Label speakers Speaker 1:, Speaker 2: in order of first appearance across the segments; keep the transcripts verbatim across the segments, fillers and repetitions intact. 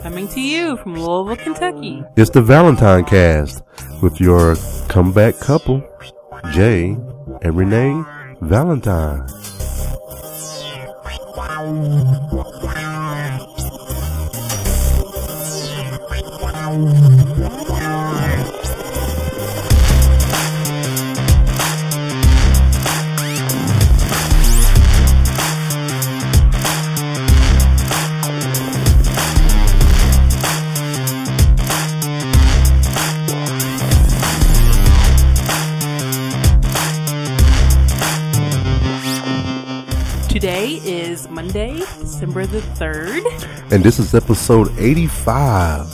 Speaker 1: Coming to you from Louisville, Kentucky.
Speaker 2: It's the Valentine Cast with your comeback couple, Jay and Renee Valentine.
Speaker 1: Today is Monday, December the third.
Speaker 2: And this is episode eighty-five.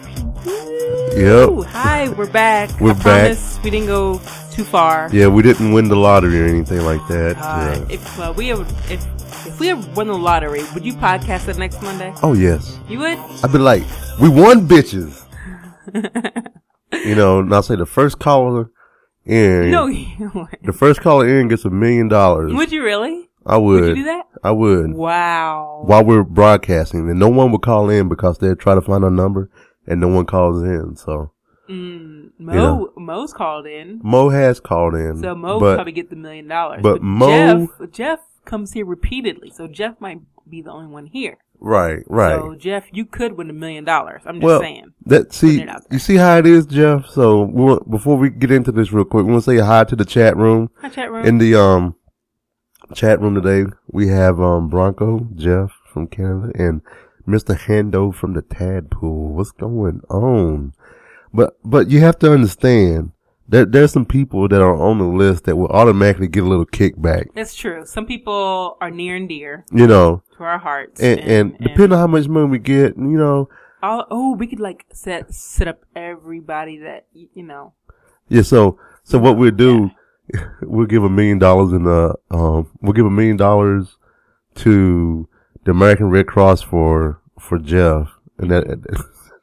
Speaker 1: Ooh,
Speaker 2: Yep.
Speaker 1: Hi, we're back.
Speaker 2: We're
Speaker 1: I
Speaker 2: back.
Speaker 1: promise we didn't go too far.
Speaker 2: Yeah, we didn't win the lottery or anything like that.
Speaker 1: Uh,
Speaker 2: Yeah.
Speaker 1: if uh, we have, if if we have won the lottery, would you podcast it next Monday?
Speaker 2: Oh, yes.
Speaker 1: You would?
Speaker 2: I'd be like, we won, bitches. You know, and I'll say the first caller in.
Speaker 1: No, you would.
Speaker 2: The first caller in gets a million dollars.
Speaker 1: Would you really?
Speaker 2: I would.
Speaker 1: Would you do that?
Speaker 2: I would.
Speaker 1: Wow.
Speaker 2: While we're broadcasting, and no one would call in because they'd try to find a number, and no one calls in. So
Speaker 1: Mm, Mo,
Speaker 2: You know.
Speaker 1: Mo's called in,
Speaker 2: Mo has called in,
Speaker 1: so Mo
Speaker 2: but
Speaker 1: probably get the million dollars.
Speaker 2: but Mo-
Speaker 1: Jeff, Jeff comes here repeatedly, so Jeff might be the only one here.
Speaker 2: right, right.
Speaker 1: So Jeff, you could win a million dollars. I'm just
Speaker 2: well,
Speaker 1: saying.
Speaker 2: that see,
Speaker 1: Putting it out there.
Speaker 2: you see how it is, Jeff. So we want, before we get into this real quick, we want to say hi to the chat room.
Speaker 1: Hi, chat room.
Speaker 2: In the um chat room today, we have um Bronco Jeff from Canada and Mister Hando from the Tadpool. What's going on? But but you have to understand that there's some people that are on the list that will automatically get a little kickback.
Speaker 1: That's true. Some people are near and dear
Speaker 2: You know,
Speaker 1: to our hearts,
Speaker 2: and, and, depending on how much money we get, you know,
Speaker 1: all, oh, we could like set set up everybody that y- you know.
Speaker 2: yeah. So so what we'll do, we'll give a million dollars in the um we'll give a million dollars to the American Red Cross for for Jeff, and that.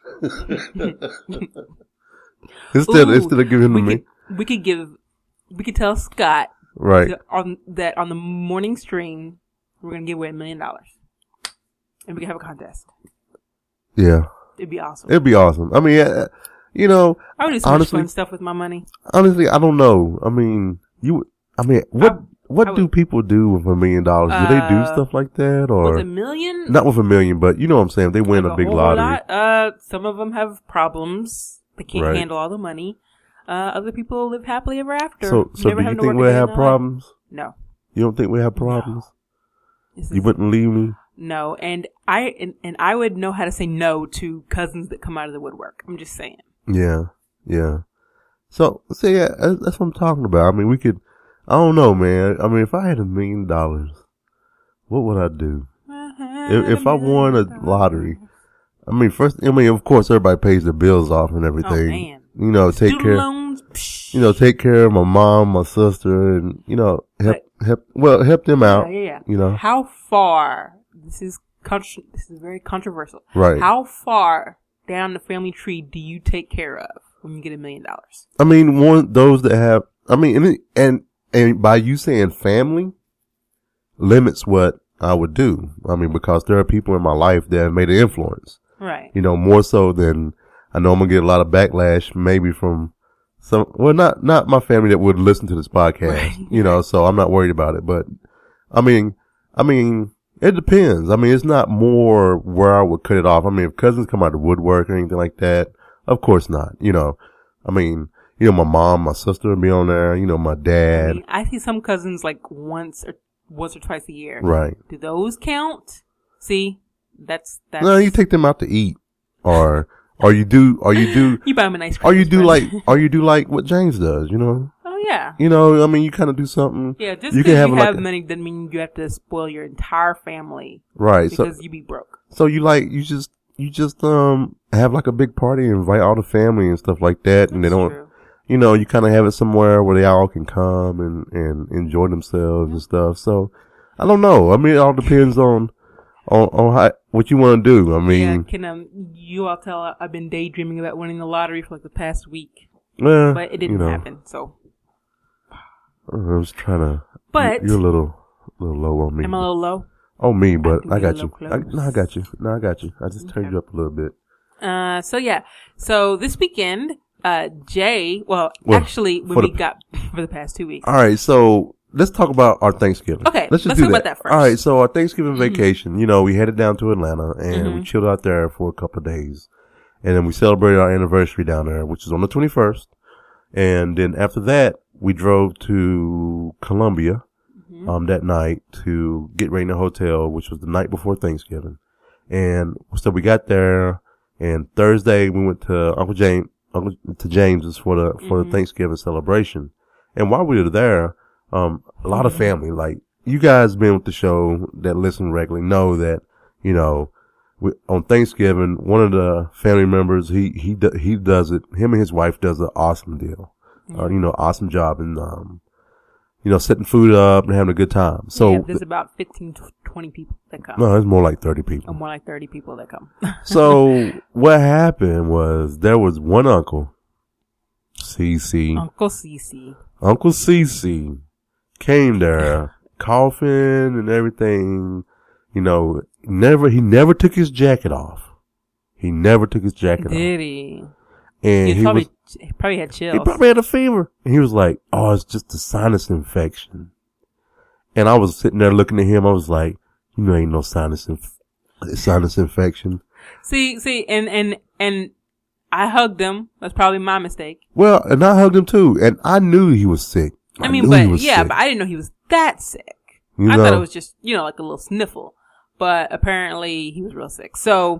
Speaker 2: instead,
Speaker 1: Ooh,
Speaker 2: instead of giving him
Speaker 1: we
Speaker 2: the
Speaker 1: could,
Speaker 2: mi-
Speaker 1: we could give, we could tell Scott
Speaker 2: right,
Speaker 1: that on that on the morning stream we're gonna give away a million dollars, and we can have a contest.
Speaker 2: yeah,
Speaker 1: It'd be awesome.
Speaker 2: it'd be awesome. I mean, uh, you know,
Speaker 1: I would do so much
Speaker 2: honestly-
Speaker 1: fun stuff with my money.
Speaker 2: honestly, I don't know. I mean, you, I mean, what
Speaker 1: I-
Speaker 2: what
Speaker 1: I would-
Speaker 2: do people do with a million dollars? Do they do
Speaker 1: Uh,
Speaker 2: stuff like that,
Speaker 1: Was
Speaker 2: or
Speaker 1: it a million?
Speaker 2: not with a million? But you know what I'm saying? They win
Speaker 1: Like
Speaker 2: a big
Speaker 1: whole
Speaker 2: lottery.
Speaker 1: lot? Uh, some of them have problems. They can't
Speaker 2: Right.
Speaker 1: handle all the money. Uh, other people live happily ever after.
Speaker 2: So, so
Speaker 1: Never
Speaker 2: do
Speaker 1: have
Speaker 2: you
Speaker 1: to
Speaker 2: think
Speaker 1: work
Speaker 2: we'll
Speaker 1: again
Speaker 2: have
Speaker 1: in their life.
Speaker 2: problems?
Speaker 1: No.
Speaker 2: You don't think we have problems?
Speaker 1: This
Speaker 2: You
Speaker 1: is-
Speaker 2: wouldn't leave me?
Speaker 1: No, and I and, and I would know how to say no to cousins that come out of the woodwork. I'm just saying.
Speaker 2: Yeah, yeah. So, so yeah, that's, that's what I'm talking about. I mean, we could, I don't know, man. I mean, if I had a million dollars, what would I do? If, if I won a lottery, I mean, first, I mean, of course, everybody pays their bills off and everything.
Speaker 1: Oh, man.
Speaker 2: You know, take
Speaker 1: Student
Speaker 2: care,
Speaker 1: loans, psh.
Speaker 2: you know, take care of my mom, my sister, and, you know, help, help, well, help them out.
Speaker 1: Yeah, yeah, yeah.
Speaker 2: You know,
Speaker 1: How far? This is contr- this is very controversial.
Speaker 2: right.
Speaker 1: How far down the family tree do you take care of when you get a million dollars?
Speaker 2: I mean, one, those that have, I mean, and, and, and by you saying family limits what I would do. I mean, because there are people in my life that have made an influence,
Speaker 1: Right.
Speaker 2: you know, more so than I know I'm going to get a lot of backlash maybe from some, well, not, not my family that would listen to this podcast,
Speaker 1: Right.
Speaker 2: you know, so I'm not worried about it. But I mean, I mean, it depends. I mean, it's not more where I would cut it off. I mean, if cousins come out of woodwork or anything like that, of course not, you know, I mean, you know, my mom, my sister would be on there, you know, my
Speaker 1: I,
Speaker 2: dad.
Speaker 1: mean, I see some cousins like once or once or twice a year.
Speaker 2: Right.
Speaker 1: Do those count? See, that's that's.
Speaker 2: No, you take them out to eat, or or you do, or you do,
Speaker 1: You buy them a nice.
Speaker 2: or you
Speaker 1: Christmas
Speaker 2: do like,
Speaker 1: present.
Speaker 2: or you do like what James does. You know,
Speaker 1: Oh yeah.
Speaker 2: you know. I mean, you kind of do something.
Speaker 1: Yeah, just
Speaker 2: You
Speaker 1: because
Speaker 2: can
Speaker 1: you
Speaker 2: have
Speaker 1: have,
Speaker 2: like a-
Speaker 1: money doesn't mean you have to spoil your entire family
Speaker 2: Right. So
Speaker 1: because you be broke.
Speaker 2: so you like you just you just um have like a big party and invite all the family and stuff like that, and they
Speaker 1: That's
Speaker 2: don't.
Speaker 1: true.
Speaker 2: You know, you kind of have it somewhere where they all can come and and enjoy themselves and stuff. So I don't know. I mean, it all depends on on on how, what you want to do. I
Speaker 1: Yeah,
Speaker 2: mean,
Speaker 1: can um you all tell I've been daydreaming about winning the lottery for like the past week,
Speaker 2: well,
Speaker 1: but it didn't
Speaker 2: you know,
Speaker 1: happen. So,
Speaker 2: I was trying to.
Speaker 1: but
Speaker 2: you're a little, little low on me.
Speaker 1: I'm a little low.
Speaker 2: Oh, me, but
Speaker 1: can
Speaker 2: I,
Speaker 1: be
Speaker 2: got
Speaker 1: a
Speaker 2: you.
Speaker 1: little
Speaker 2: I,
Speaker 1: close.
Speaker 2: no, I got you. No, I got you. I just turned
Speaker 1: Okay.
Speaker 2: you up a little bit.
Speaker 1: Uh, so yeah. So this weekend, uh, Jay, well,
Speaker 2: Well,
Speaker 1: actually, when
Speaker 2: for
Speaker 1: we
Speaker 2: the-
Speaker 1: got, for the past two weeks.
Speaker 2: All right, so let's talk about our Thanksgiving.
Speaker 1: Okay,
Speaker 2: let's just
Speaker 1: let's
Speaker 2: do
Speaker 1: talk
Speaker 2: that.
Speaker 1: about that first.
Speaker 2: All right, so our Thanksgiving
Speaker 1: Mhm.
Speaker 2: vacation, you know, we headed down to Atlanta and
Speaker 1: Mhm.
Speaker 2: we chilled out there for a couple of days. And then we celebrated our anniversary down there, which is on the twenty-first. And then after that, we drove to Columbia
Speaker 1: Mhm.
Speaker 2: um, that night to get ready in the hotel, which was the night before Thanksgiving. And so we got there, and Thursday we went to Uncle James, Uncle to James's for the for
Speaker 1: Mhm.
Speaker 2: the Thanksgiving celebration. And while we were there, um, a lot of
Speaker 1: Mhm.
Speaker 2: family, like you guys been with the show that listen regularly, know that you know we, on Thanksgiving, one of the family members he he do, he does it. Him and his wife does an awesome deal, uh, you know, awesome job in um, you know, setting food up and having a good time. So
Speaker 1: yeah, there's about fifteen to twenty people that come.
Speaker 2: no, it's more like thirty
Speaker 1: Or
Speaker 2: people.
Speaker 1: more like thirty people that come.
Speaker 2: So what happened was there was one uncle, Cece,
Speaker 1: Uncle Cece.
Speaker 2: Uncle Cece came there coughing and everything. You know, never he never took his jacket off. He never took his jacket off,
Speaker 1: Did he?
Speaker 2: and
Speaker 1: He,
Speaker 2: he
Speaker 1: probably,
Speaker 2: was
Speaker 1: he probably had chills.
Speaker 2: he probably had a fever. And he was like, "Oh, it's just a sinus infection." And I was sitting there looking at him. I was like, "You know, ain't no sinus inf- sinus infection."
Speaker 1: See, see, and, and, and I hugged him. That's probably my mistake.
Speaker 2: Well, and I hugged him too, and I knew he was sick.
Speaker 1: I, mean,
Speaker 2: knew he
Speaker 1: but
Speaker 2: was
Speaker 1: yeah,
Speaker 2: sick.
Speaker 1: but I didn't know he was that sick.
Speaker 2: You
Speaker 1: I
Speaker 2: know,
Speaker 1: thought it was just, you know, like a little sniffle. But apparently he was real sick. So,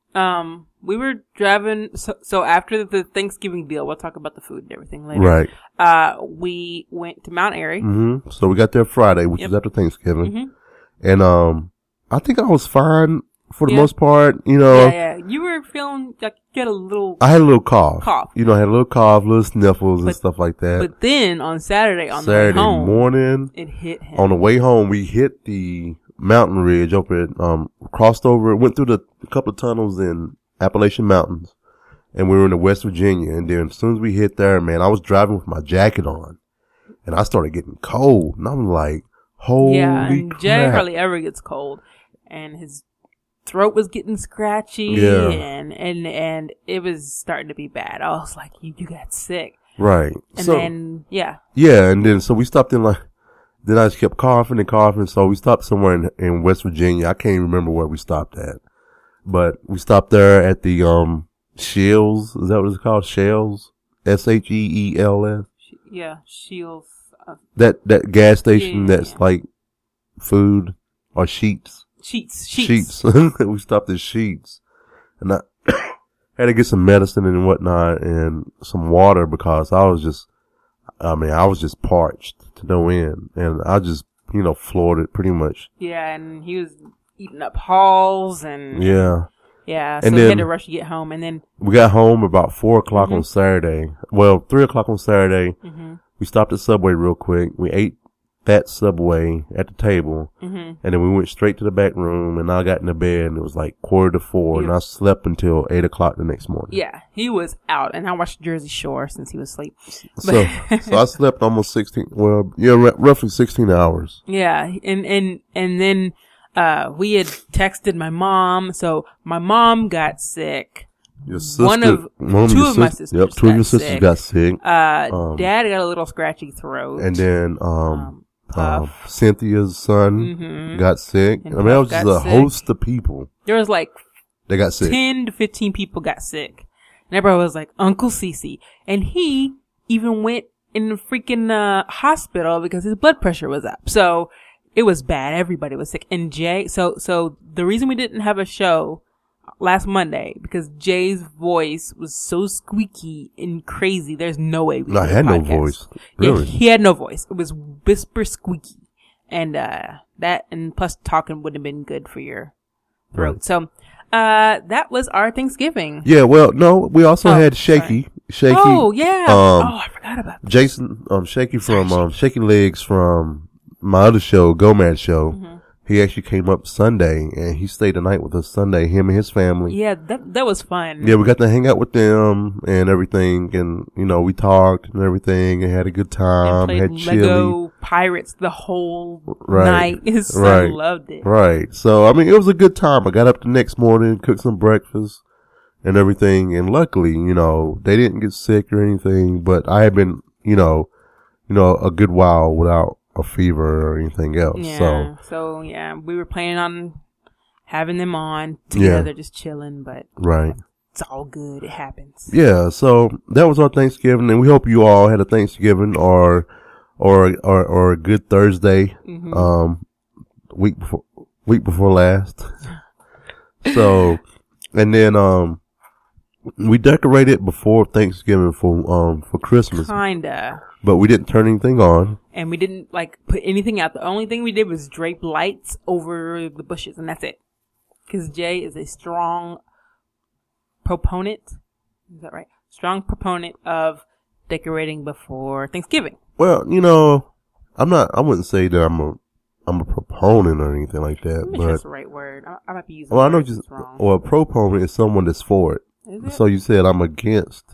Speaker 1: um, we were driving, so, so after the Thanksgiving deal, we'll talk about the food and everything later.
Speaker 2: right.
Speaker 1: Uh, we went to Mount Airy.
Speaker 2: hmm So we got there Friday, which
Speaker 1: Yep.
Speaker 2: is after Thanksgiving,
Speaker 1: Mm-hmm.
Speaker 2: and um, I think I was fine for the
Speaker 1: Yeah.
Speaker 2: most part. You know,
Speaker 1: Yeah, yeah. You were feeling like you had a little,
Speaker 2: I had a little cough.
Speaker 1: Cough.
Speaker 2: You know, I had a little cough, little sniffles and
Speaker 1: But-
Speaker 2: stuff like that.
Speaker 1: but then on Saturday, on
Speaker 2: Saturday
Speaker 1: the way home,
Speaker 2: morning,
Speaker 1: it hit him.
Speaker 2: on the way home, we hit the mountain ridge over it, um, crossed over, went through the a couple of tunnels in Appalachian Mountains, and we were in the West Virginia. And then as soon as we hit there, man, I was driving with my jacket on, and I started getting cold, and I'm like, holy
Speaker 1: yeah, and Jay
Speaker 2: crap.
Speaker 1: hardly ever gets cold, and his throat was getting scratchy,
Speaker 2: Yeah.
Speaker 1: and and and it was starting to be bad. I was like, you you got sick,
Speaker 2: Right.
Speaker 1: and
Speaker 2: so,
Speaker 1: then yeah,
Speaker 2: yeah, and then, so we stopped in like, then I just kept coughing and coughing, so we stopped somewhere in, in West Virginia. I can't even remember where we stopped at, but we stopped there at the, um, Shells. Is that what it's called? Shells? S H E E L S?
Speaker 1: She, yeah, Shields. Uh,
Speaker 2: That, that gas station
Speaker 1: Yeah.
Speaker 2: that's like food or Sheets.
Speaker 1: sheets, sheets.
Speaker 2: Sheets. We stopped at Sheets. And I had to get some medicine and whatnot and some water because I was just, I mean, I was just parched to no end. And I just, you know, floored it pretty much.
Speaker 1: Yeah, and he was eating up halls, and
Speaker 2: Yeah.
Speaker 1: yeah, so
Speaker 2: And
Speaker 1: he
Speaker 2: then-
Speaker 1: had to rush to get home, and then
Speaker 2: We got home about four o'clock
Speaker 1: Mhm.
Speaker 2: on Saturday. Well, three o'clock on Saturday.
Speaker 1: hmm
Speaker 2: We stopped at Subway real quick. We ate that Subway at the table.
Speaker 1: hmm
Speaker 2: And then we went straight to the back room, and I got in the bed, and it was like quarter to four, and
Speaker 1: Yeah.
Speaker 2: I slept until eight o'clock the next morning.
Speaker 1: yeah, he was out, and I watched Jersey Shore since he was asleep.
Speaker 2: So, so I slept almost sixteen, well, yeah, r- roughly sixteen hours.
Speaker 1: Yeah, and and and then uh we had texted my mom, so my mom got sick.
Speaker 2: Your sister,
Speaker 1: One of-
Speaker 2: one
Speaker 1: two
Speaker 2: your
Speaker 1: of my
Speaker 2: sis-
Speaker 1: sisters
Speaker 2: Yep, two of
Speaker 1: got
Speaker 2: your sisters
Speaker 1: sick.
Speaker 2: got sick.
Speaker 1: Uh,
Speaker 2: Um,
Speaker 1: Dad got a little scratchy throat.
Speaker 2: And then, um,
Speaker 1: um,
Speaker 2: um,
Speaker 1: Puff.
Speaker 2: Cynthia's son
Speaker 1: Mhm.
Speaker 2: got sick.
Speaker 1: And
Speaker 2: I mean, that
Speaker 1: Puff
Speaker 2: was just
Speaker 1: got
Speaker 2: a
Speaker 1: sick.
Speaker 2: host of people
Speaker 1: There was like
Speaker 2: that got sick.
Speaker 1: ten to fifteen people got sick, and everybody was like Uncle Cece, and he even went in the freaking uh, hospital because his blood pressure was up. So it was bad. Everybody was sick, and Jay. So so the reason we didn't have a show last Monday because Jay's voice was so squeaky and crazy. There's no way we
Speaker 2: No, I
Speaker 1: could
Speaker 2: had no
Speaker 1: podcast.
Speaker 2: voice.
Speaker 1: Yeah,
Speaker 2: Really?
Speaker 1: he had no voice. It was whisper squeaky, and uh that and plus talking wouldn't have been good for your throat.
Speaker 2: Right.
Speaker 1: So uh that was our Thanksgiving.
Speaker 2: Yeah, well, no, we also
Speaker 1: Oh,
Speaker 2: had Shaky. Shaky.
Speaker 1: Oh yeah.
Speaker 2: um,
Speaker 1: oh, I forgot about that.
Speaker 2: Jason, um, Shaky from, um, Shaky Legs from my other show, Go Mad Show.
Speaker 1: Mm-hmm.
Speaker 2: he actually came up Sunday and he stayed the night with us Sunday, him and his family.
Speaker 1: Yeah, that that was fun.
Speaker 2: Yeah, we got to hang out with them and everything, and you know, we talked and everything and had a good time.
Speaker 1: And
Speaker 2: had
Speaker 1: played
Speaker 2: chili.
Speaker 1: Lego Pirates the whole
Speaker 2: Right.
Speaker 1: night. His son
Speaker 2: Right.
Speaker 1: loved it.
Speaker 2: Right. So I mean, it was a good time. I got up the next morning, cooked some breakfast and everything, and luckily, you know, they didn't get sick or anything. But I had been, you know, you know, a good while without a fever or anything else.
Speaker 1: Yeah.
Speaker 2: So,
Speaker 1: So yeah, we were planning on having them on together,
Speaker 2: Yeah.
Speaker 1: just chilling, but
Speaker 2: right.
Speaker 1: it's all good. It happens.
Speaker 2: Yeah. So that was our Thanksgiving, and we hope you all had a Thanksgiving or, or, or, or a good Thursday,
Speaker 1: Mhm.
Speaker 2: um, week before, week before last. So, and then, um, we decorated before Thanksgiving for, um, for Christmas,
Speaker 1: Kinda.
Speaker 2: but we didn't turn anything on.
Speaker 1: And we didn't like put anything out. The only thing we did was drape lights over the bushes, and that's it. Because Jay is a strong proponent. Is that right? Strong proponent of decorating before Thanksgiving.
Speaker 2: Well, you know, I'm not, I wouldn't say that I'm a, I'm a proponent or anything like that,
Speaker 1: I'm not sure
Speaker 2: but,
Speaker 1: that's the right word. I, I might be using.
Speaker 2: well, I know
Speaker 1: words
Speaker 2: just,
Speaker 1: that's wrong.
Speaker 2: well, a proponent is someone that's for it.
Speaker 1: Is it?
Speaker 2: So you said I'm against.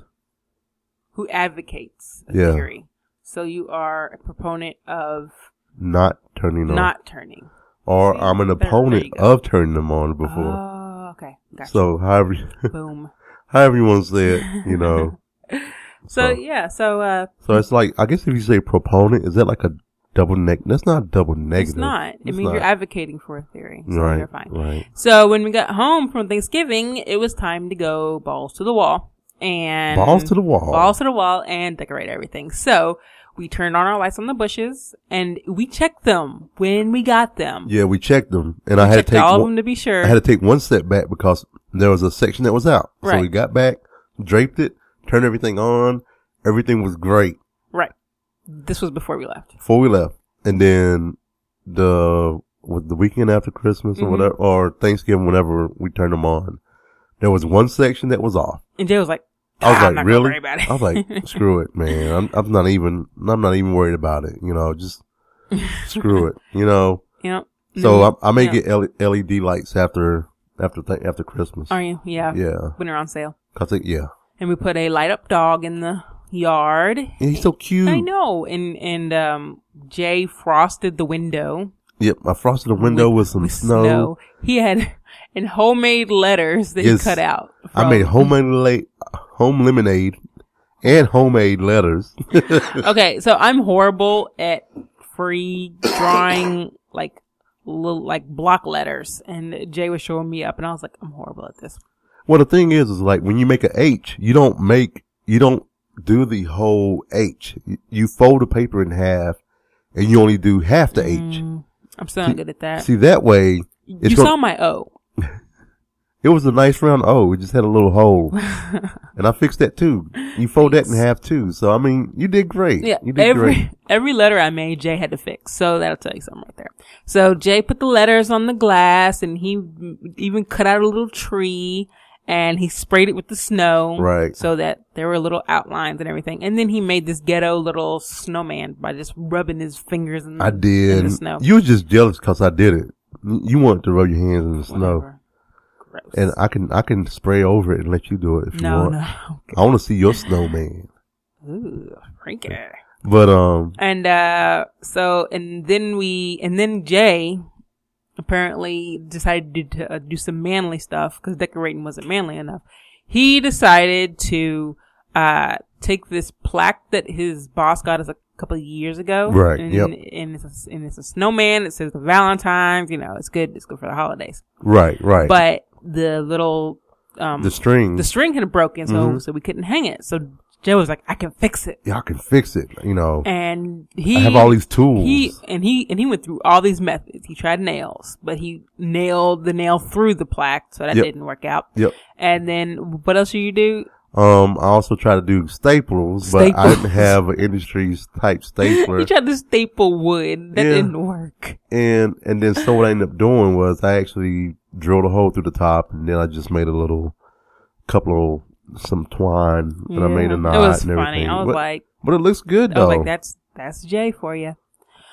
Speaker 1: Who advocates a
Speaker 2: Yeah.
Speaker 1: theory? So you are a proponent of
Speaker 2: Not turning on.
Speaker 1: not turning.
Speaker 2: Or
Speaker 1: See,
Speaker 2: I'm an
Speaker 1: there- there
Speaker 2: opponent
Speaker 1: you go.
Speaker 2: of turning them on before.
Speaker 1: Oh, okay. Gotcha.
Speaker 2: So however,
Speaker 1: Boom.
Speaker 2: however you want to say it, you know.
Speaker 1: So
Speaker 2: So-
Speaker 1: yeah, so uh,
Speaker 2: So it's like, I guess if you say proponent, is that like a double neg? That's not a double negative.
Speaker 1: it's not. It
Speaker 2: It's
Speaker 1: means you're
Speaker 2: not.
Speaker 1: advocating for a theory. So
Speaker 2: Right,
Speaker 1: you're fine.
Speaker 2: right.
Speaker 1: So when we got home from Thanksgiving, it was time to go balls to the wall and
Speaker 2: Balls to the wall.
Speaker 1: balls to the wall and decorate everything. So we turned on our lights on the bushes and we checked them when we got them.
Speaker 2: Yeah, we checked them, and I had
Speaker 1: Checked
Speaker 2: to take
Speaker 1: all of
Speaker 2: one,
Speaker 1: them to be sure.
Speaker 2: I had to take one step back because there was a section that was out. So
Speaker 1: Right.
Speaker 2: we got back, draped it, turned everything on. Everything was great
Speaker 1: Right. This was before we left.
Speaker 2: before we left, and then the was the weekend after Christmas or
Speaker 1: Mhm.
Speaker 2: whatever, or Thanksgiving, whenever we turned them on, there was one section that was off.
Speaker 1: And Jay was like,
Speaker 2: I was
Speaker 1: "Ah, I'm
Speaker 2: like,
Speaker 1: not gonna
Speaker 2: really?
Speaker 1: worry about it."
Speaker 2: I was like, screw it, man. I'm, I'm not even, I'm not even worried about it. You know, just screw it. You know.
Speaker 1: you know.
Speaker 2: So I, I may
Speaker 1: Yeah.
Speaker 2: get L- LED lights after, after, th- after Christmas.
Speaker 1: Are you? Yeah.
Speaker 2: Yeah.
Speaker 1: When they're on sale.
Speaker 2: I think, yeah.
Speaker 1: And we put a light up dog in the yard.
Speaker 2: And he's so cute.
Speaker 1: I know. And and um Jay frosted the window
Speaker 2: Yep. I frosted the window with, some
Speaker 1: with
Speaker 2: snow.
Speaker 1: He had and homemade letters that
Speaker 2: Yes.
Speaker 1: he cut out.
Speaker 2: I
Speaker 1: from-
Speaker 2: made homemade la- home lemonade and homemade letters.
Speaker 1: Okay, so I'm horrible at free drawing like little like block letters, and Jay was showing me up, and I was like, I'm horrible at this.
Speaker 2: Well, the thing is, is like when you make an H, you don't make, you don't do the whole H. You, you fold the paper in half and you only do half the H.
Speaker 1: Mm, I'm still not good at that.
Speaker 2: See, that way, it's
Speaker 1: you
Speaker 2: gonna-
Speaker 1: saw my O.
Speaker 2: it was a nice round O. It just had a little hole. And I fixed that too. You fold that in half too. So, I mean, you did great.
Speaker 1: Yeah,
Speaker 2: You did
Speaker 1: every
Speaker 2: great.
Speaker 1: every letter I made, Jay had to fix. So that'll tell you something right there. So Jay put the letters on the glass, and he even cut out a little tree, and he sprayed it with the snow,
Speaker 2: Right.
Speaker 1: so that there were little outlines and everything. And then he made this ghetto little snowman by just rubbing his fingers in,
Speaker 2: I
Speaker 1: in
Speaker 2: did.
Speaker 1: the snow.
Speaker 2: You were just jealous because I did it. You wanted to rub your hands in the snow.
Speaker 1: Whatever. Gross.
Speaker 2: And I can, I can spray over it and let you do it if you
Speaker 1: no,
Speaker 2: want.
Speaker 1: no.
Speaker 2: I want to see your snowman.
Speaker 1: Ooh, freaky.
Speaker 2: But, um,
Speaker 1: And, uh, so, and then we, and then Jay apparently decided to uh, do some manly stuff because decorating wasn't manly enough. He decided to, uh, take this plaque that his boss got us a couple of years ago.
Speaker 2: Right,
Speaker 1: And,
Speaker 2: yep.
Speaker 1: and, it's a, and it's a snowman. It says the Valentine's, you know, it's good. It's good for the holidays.
Speaker 2: right, right.
Speaker 1: But the little, um,
Speaker 2: the string,
Speaker 1: the string had broken, so,
Speaker 2: Mhm.
Speaker 1: so we couldn't hang it. So Jay was like, I can fix it.
Speaker 2: y'all can fix it, you know.
Speaker 1: And he
Speaker 2: I have all these tools.
Speaker 1: He and he and he went through all these methods. He tried nails, but he nailed the nail through the plaque, so that
Speaker 2: Yep.
Speaker 1: didn't work out.
Speaker 2: Yep.
Speaker 1: And then what else do you do?
Speaker 2: Um, I also try to do staples, but I
Speaker 1: Staples.
Speaker 2: didn't have an industries type stapler.
Speaker 1: He tried to staple wood. That
Speaker 2: Yeah.
Speaker 1: didn't work.
Speaker 2: and, and then so what I ended up doing was I actually drilled a hole through the top and then I just made a little couple of, some twine and I made a knot
Speaker 1: It was
Speaker 2: and
Speaker 1: funny.
Speaker 2: everything.
Speaker 1: I was
Speaker 2: but,
Speaker 1: like,
Speaker 2: but it looks good
Speaker 1: I
Speaker 2: though.
Speaker 1: was like, that's that's Jay for you.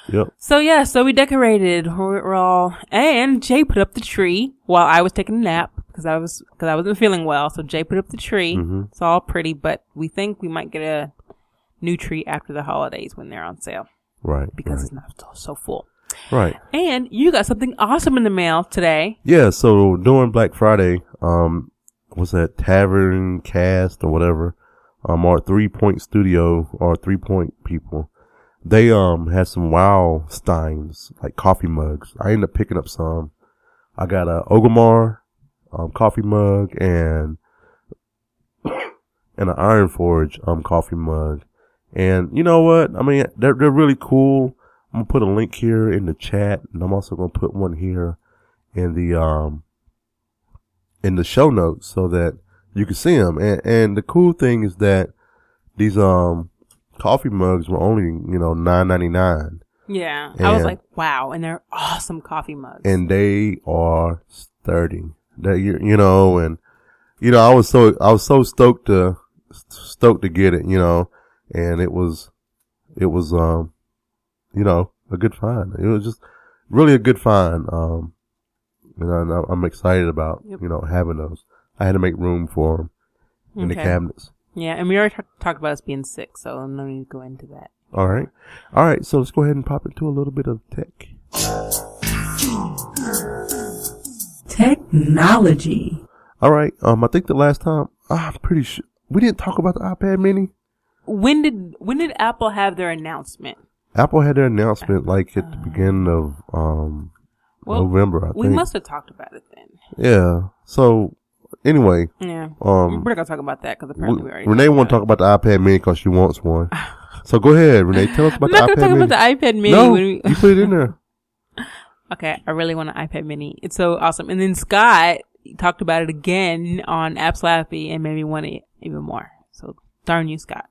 Speaker 2: Yep.
Speaker 1: So yeah, so we decorated. We're, we're all, and Jay put up the tree while I was taking a nap because I was because I wasn't feeling well. So Jay put up the tree.
Speaker 2: Mm-hmm.
Speaker 1: It's all pretty, but we think we might get a new tree after the holidays when they're on sale.
Speaker 2: Right.
Speaker 1: Because
Speaker 2: right.
Speaker 1: it's not so, so full.
Speaker 2: Right.
Speaker 1: And you got something awesome in the mail today.
Speaker 2: Yeah. So during Black Friday, um, what's that Tavern Cast or whatever, um, our Three Point Studio or Three Point people. They, um, had some Wow Steins, like coffee mugs. I ended up picking up some. I got a Ogomar, um, coffee mug and, and an Iron Forge, um, coffee mug. And you know what? I mean, they're, they're really cool. I'm gonna put a link here in the chat and I'm also gonna put one here in the, um, in the show notes so that you can see them. And, and the cool thing is that these, um, coffee mugs were only, you know, nine ninety-nine.
Speaker 1: Yeah.
Speaker 2: And,
Speaker 1: I was like, wow. And they're awesome coffee mugs.
Speaker 2: And they are sturdy. They, you, you know, and, you know, I was so, I was so stoked to, stoked to get it, you know, and it was, it was, um, you know, a good find. It was just really a good find. Um, and I, I'm excited about, yep. you know, having those. I had to make room for them in okay. the cabinets.
Speaker 1: Yeah, and we already t- talked about us being sick, so no need to go into that.
Speaker 2: All right. All right, so let's go ahead and pop into a little bit of tech.
Speaker 1: Technology.
Speaker 2: All right. Um, I think the last time, I'm pretty sure, we didn't talk about the iPad mini.
Speaker 1: When did when did Apple have their announcement?
Speaker 2: Apple had their announcement like at the beginning of um well, November, I
Speaker 1: we
Speaker 2: think.
Speaker 1: We must have talked about it then.
Speaker 2: Yeah. So, anyway.
Speaker 1: Yeah.
Speaker 2: Um,
Speaker 1: We're not going to talk about that because apparently we, we already
Speaker 2: Renee want to talk about the iPad mini because she wants one. So go ahead, Renee. Tell us about the iPad mini.
Speaker 1: I'm not going to talk about the iPad mini.
Speaker 2: No,
Speaker 1: when we
Speaker 2: you put it in there.
Speaker 1: Okay. I really want an iPad mini. It's so awesome. And then Scott talked about it again on AppsLappy and made me want it even more. So darn you, Scott.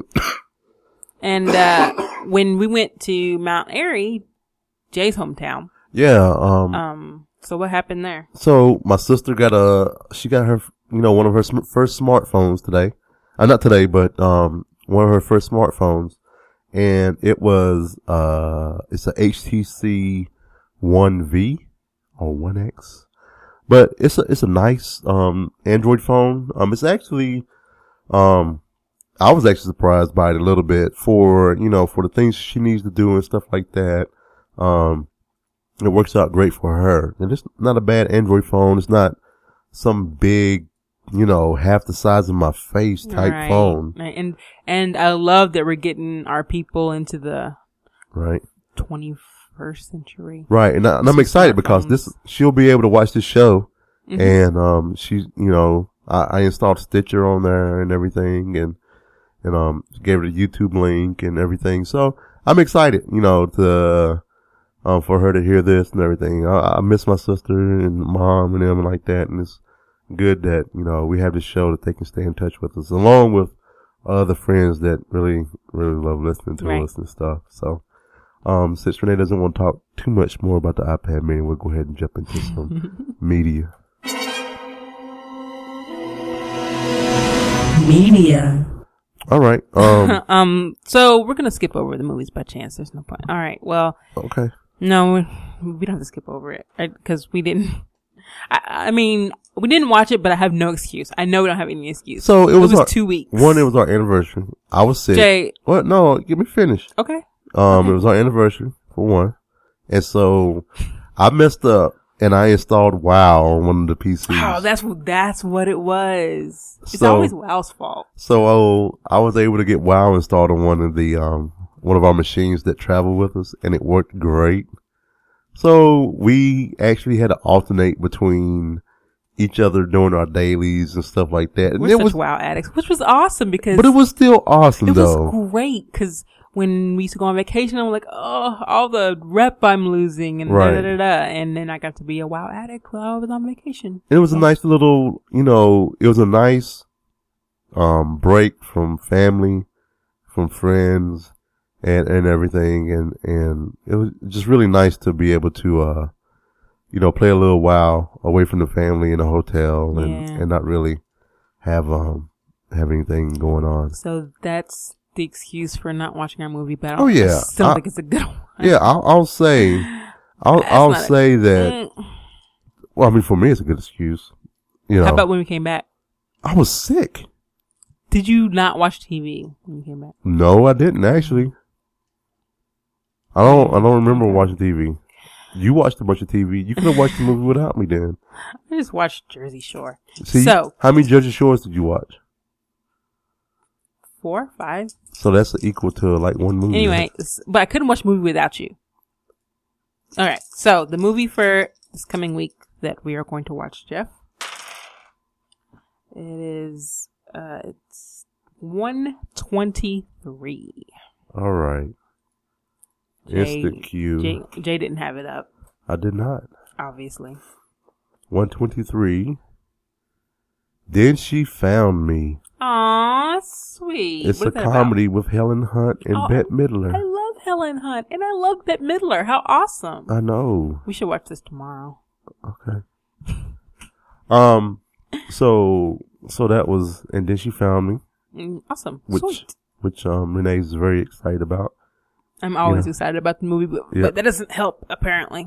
Speaker 1: And uh when we went to Mount Airy, Jay's hometown.
Speaker 2: Yeah. Um.
Speaker 1: Um. So what happened there?
Speaker 2: So my sister got a. She got her, you know, one of her sm- first smartphones today. Uh, not today, but um, one of her first smartphones, and it was uh, it's a H T C One V or One X, but it's a it's a nice um Android phone. Um, it's actually um. I was actually surprised by it a little bit for, you know, for the things she needs to do and stuff like that. Um, it works out great for her. And it's not a bad Android phone. It's not some big, you know, half the size of my face type
Speaker 1: right.
Speaker 2: phone.
Speaker 1: Right. And, and I love that we're getting our people into the
Speaker 2: right
Speaker 1: twenty-first century.
Speaker 2: Right. And, I, and I'm excited because this, she'll be able to watch this show. Mm-hmm. And, um, she, you know, I, I installed Stitcher on there and everything and, And, um, gave her the YouTube link and everything. So I'm excited, you know, to, um, for her to hear this and everything. I, I miss my sister and mom and them like that. And it's good that, you know, we have this show that they can stay in touch with us along with other friends that really, really love listening to right. us and stuff. So, um, since Renee doesn't want to talk too much more about the iPad mini, we'll go ahead and jump into some media.
Speaker 1: Media.
Speaker 2: All right. Um,
Speaker 1: um. So we're gonna skip over the movies by chance. There's no point. All right. Well.
Speaker 2: Okay.
Speaker 1: No, we, we don't have to skip over it because we didn't. I, I mean, we didn't watch it, but I have no excuse. I know we don't have any excuse.
Speaker 2: So it was,
Speaker 1: it was
Speaker 2: our,
Speaker 1: two weeks.
Speaker 2: One, it was our anniversary. I was sick.
Speaker 1: Jay.
Speaker 2: What? No, get me finished.
Speaker 1: Okay.
Speaker 2: Um,
Speaker 1: okay.
Speaker 2: It was our anniversary for one, and so I messed up. And I installed WoW on one of the P Cs.
Speaker 1: Oh, that's that's what it was. It's
Speaker 2: so,
Speaker 1: always WoW's fault.
Speaker 2: So oh, I was able to get WoW installed on one of the um one of our machines that travel with us, and it worked great. So we actually had to alternate between each other during our dailies and stuff like that. And
Speaker 1: We're
Speaker 2: it
Speaker 1: such
Speaker 2: was,
Speaker 1: WoW addicts, which was awesome because.
Speaker 2: But it was still awesome
Speaker 1: it
Speaker 2: though.
Speaker 1: It was great because. When we used to go on vacation, I'm like, oh, all the rep I'm losing and
Speaker 2: right.
Speaker 1: da, da, da, da. And then I got to be a WoW addict while I was on vacation.
Speaker 2: It was a nice little, you know, it was a nice, um, break from family, from friends and, and everything. And, and it was just really nice to be able to, uh, you know, play a little WoW away from the family in a hotel and, yeah. and not really have, um, have anything going on.
Speaker 1: So that's the excuse for not watching our movie, but I
Speaker 2: oh, yeah.
Speaker 1: still
Speaker 2: I,
Speaker 1: think it's a good one.
Speaker 2: Yeah, I'll, I'll say, I'll,
Speaker 1: That's
Speaker 2: I'll
Speaker 1: not a-
Speaker 2: say that.
Speaker 1: Mm.
Speaker 2: Well, I mean, for me, it's a good excuse. You know,
Speaker 1: How about when we came back?
Speaker 2: I was sick.
Speaker 1: Did you not watch T V when you came back?
Speaker 2: No, I didn't actually. I don't. I don't remember watching T V. You watched a bunch of T V. You could have watched the movie without me then.
Speaker 1: I just watched Jersey Shore.
Speaker 2: See,
Speaker 1: So
Speaker 2: how many Jersey Shores did you watch?
Speaker 1: four, five.
Speaker 2: So that's equal to like one movie.
Speaker 1: Anyway, s- but I couldn't watch a movie without you. All right. So the movie for this coming week that we are going to watch, Jeff, it is uh, it's one twenty three.
Speaker 2: All right.
Speaker 1: Jay,
Speaker 2: Instant Q.
Speaker 1: Jay, Jay didn't have it up,
Speaker 2: I did not.
Speaker 1: obviously.
Speaker 2: one twenty-three. Then She Found Me.
Speaker 1: Aw, sweet.
Speaker 2: It's
Speaker 1: What
Speaker 2: a
Speaker 1: is that about?
Speaker 2: comedy with Helen Hunt and
Speaker 1: Oh,
Speaker 2: Bette Midler.
Speaker 1: I love Helen Hunt and I love Bette Midler. How awesome!
Speaker 2: I know.
Speaker 1: We should watch this tomorrow.
Speaker 2: Okay. Um. So so that was, and Then She Found Me,
Speaker 1: Mm, awesome,
Speaker 2: which
Speaker 1: sweet.
Speaker 2: which um Renee's very excited about.
Speaker 1: I'm always
Speaker 2: Yeah.
Speaker 1: excited about the movie, but,
Speaker 2: Yeah.
Speaker 1: but that doesn't help apparently.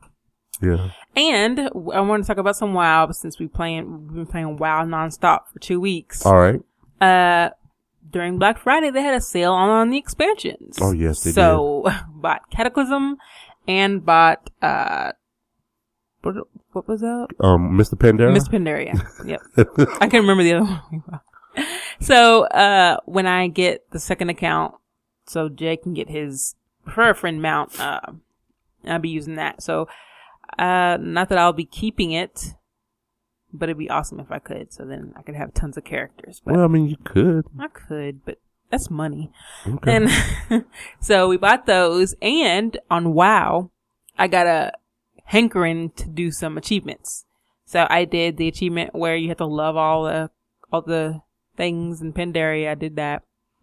Speaker 2: Yeah.
Speaker 1: And I want to talk about some WoW since we playing we've been playing WoW nonstop for two weeks.
Speaker 2: All right.
Speaker 1: Uh, during Black Friday they had a sale on, on the expansions.
Speaker 2: Oh, yes, they
Speaker 1: so, bought Cataclysm and bought uh, what what was that?
Speaker 2: Um, Mister Pandera.
Speaker 1: Miss Pandaria. Yep. I can't remember the other one. So, uh, when I get the second account, so Jay can get his prefer a friend mount, uh, I'll be using that. So, uh, not that I'll be keeping it, but it'd be awesome if I could. So then I could have tons of characters. But
Speaker 2: Well, I mean, you could.
Speaker 1: I could, but that's money.
Speaker 2: Okay.
Speaker 1: And so we bought those, and on WoW, I got a hankering to do some achievements. So I did the achievement where you have to love all the all the things in Pandaria. I did that,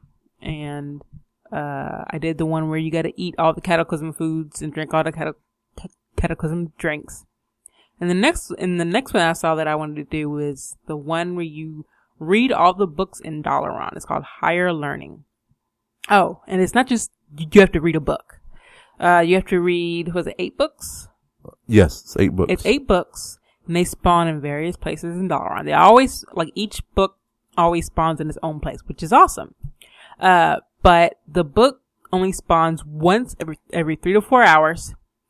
Speaker 1: and uh, I did the one where you got to eat all the Cataclysm foods and drink all the cata- Cataclysm drinks. And the next, and the next one I saw that I wanted to do was the one where you read all the books in Dalaran. It's called Higher Learning. Oh, and it's not just you have to read a book. Uh, you have to read, was it eight books?
Speaker 2: Yes, it's eight books.
Speaker 1: It's eight books, and they spawn in various places in Dalaran. They always, like, each book always spawns in its own place, which is awesome. Uh, but the book only spawns once every, every three to four hours,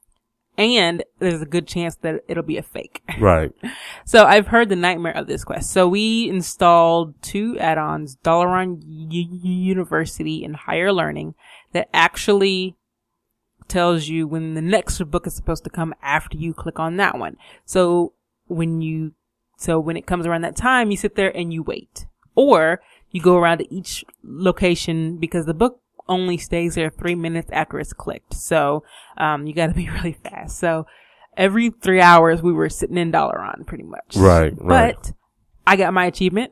Speaker 1: and there's a good chance that it'll be a fake.
Speaker 2: Right.
Speaker 1: So I've heard the nightmare of this quest. So we installed two add-ons, Dalaran U- University and Higher Learning, that actually tells you when the next book is supposed to come after you click on that one. So when you, so when it comes around that time, you sit there and you wait. Or you go around to each location because the book only stays there three minutes after it's clicked. So, um, you gotta be really fast. So every three hours we were sitting in Dalaran pretty much.
Speaker 2: Right, right.
Speaker 1: But I got my achievement.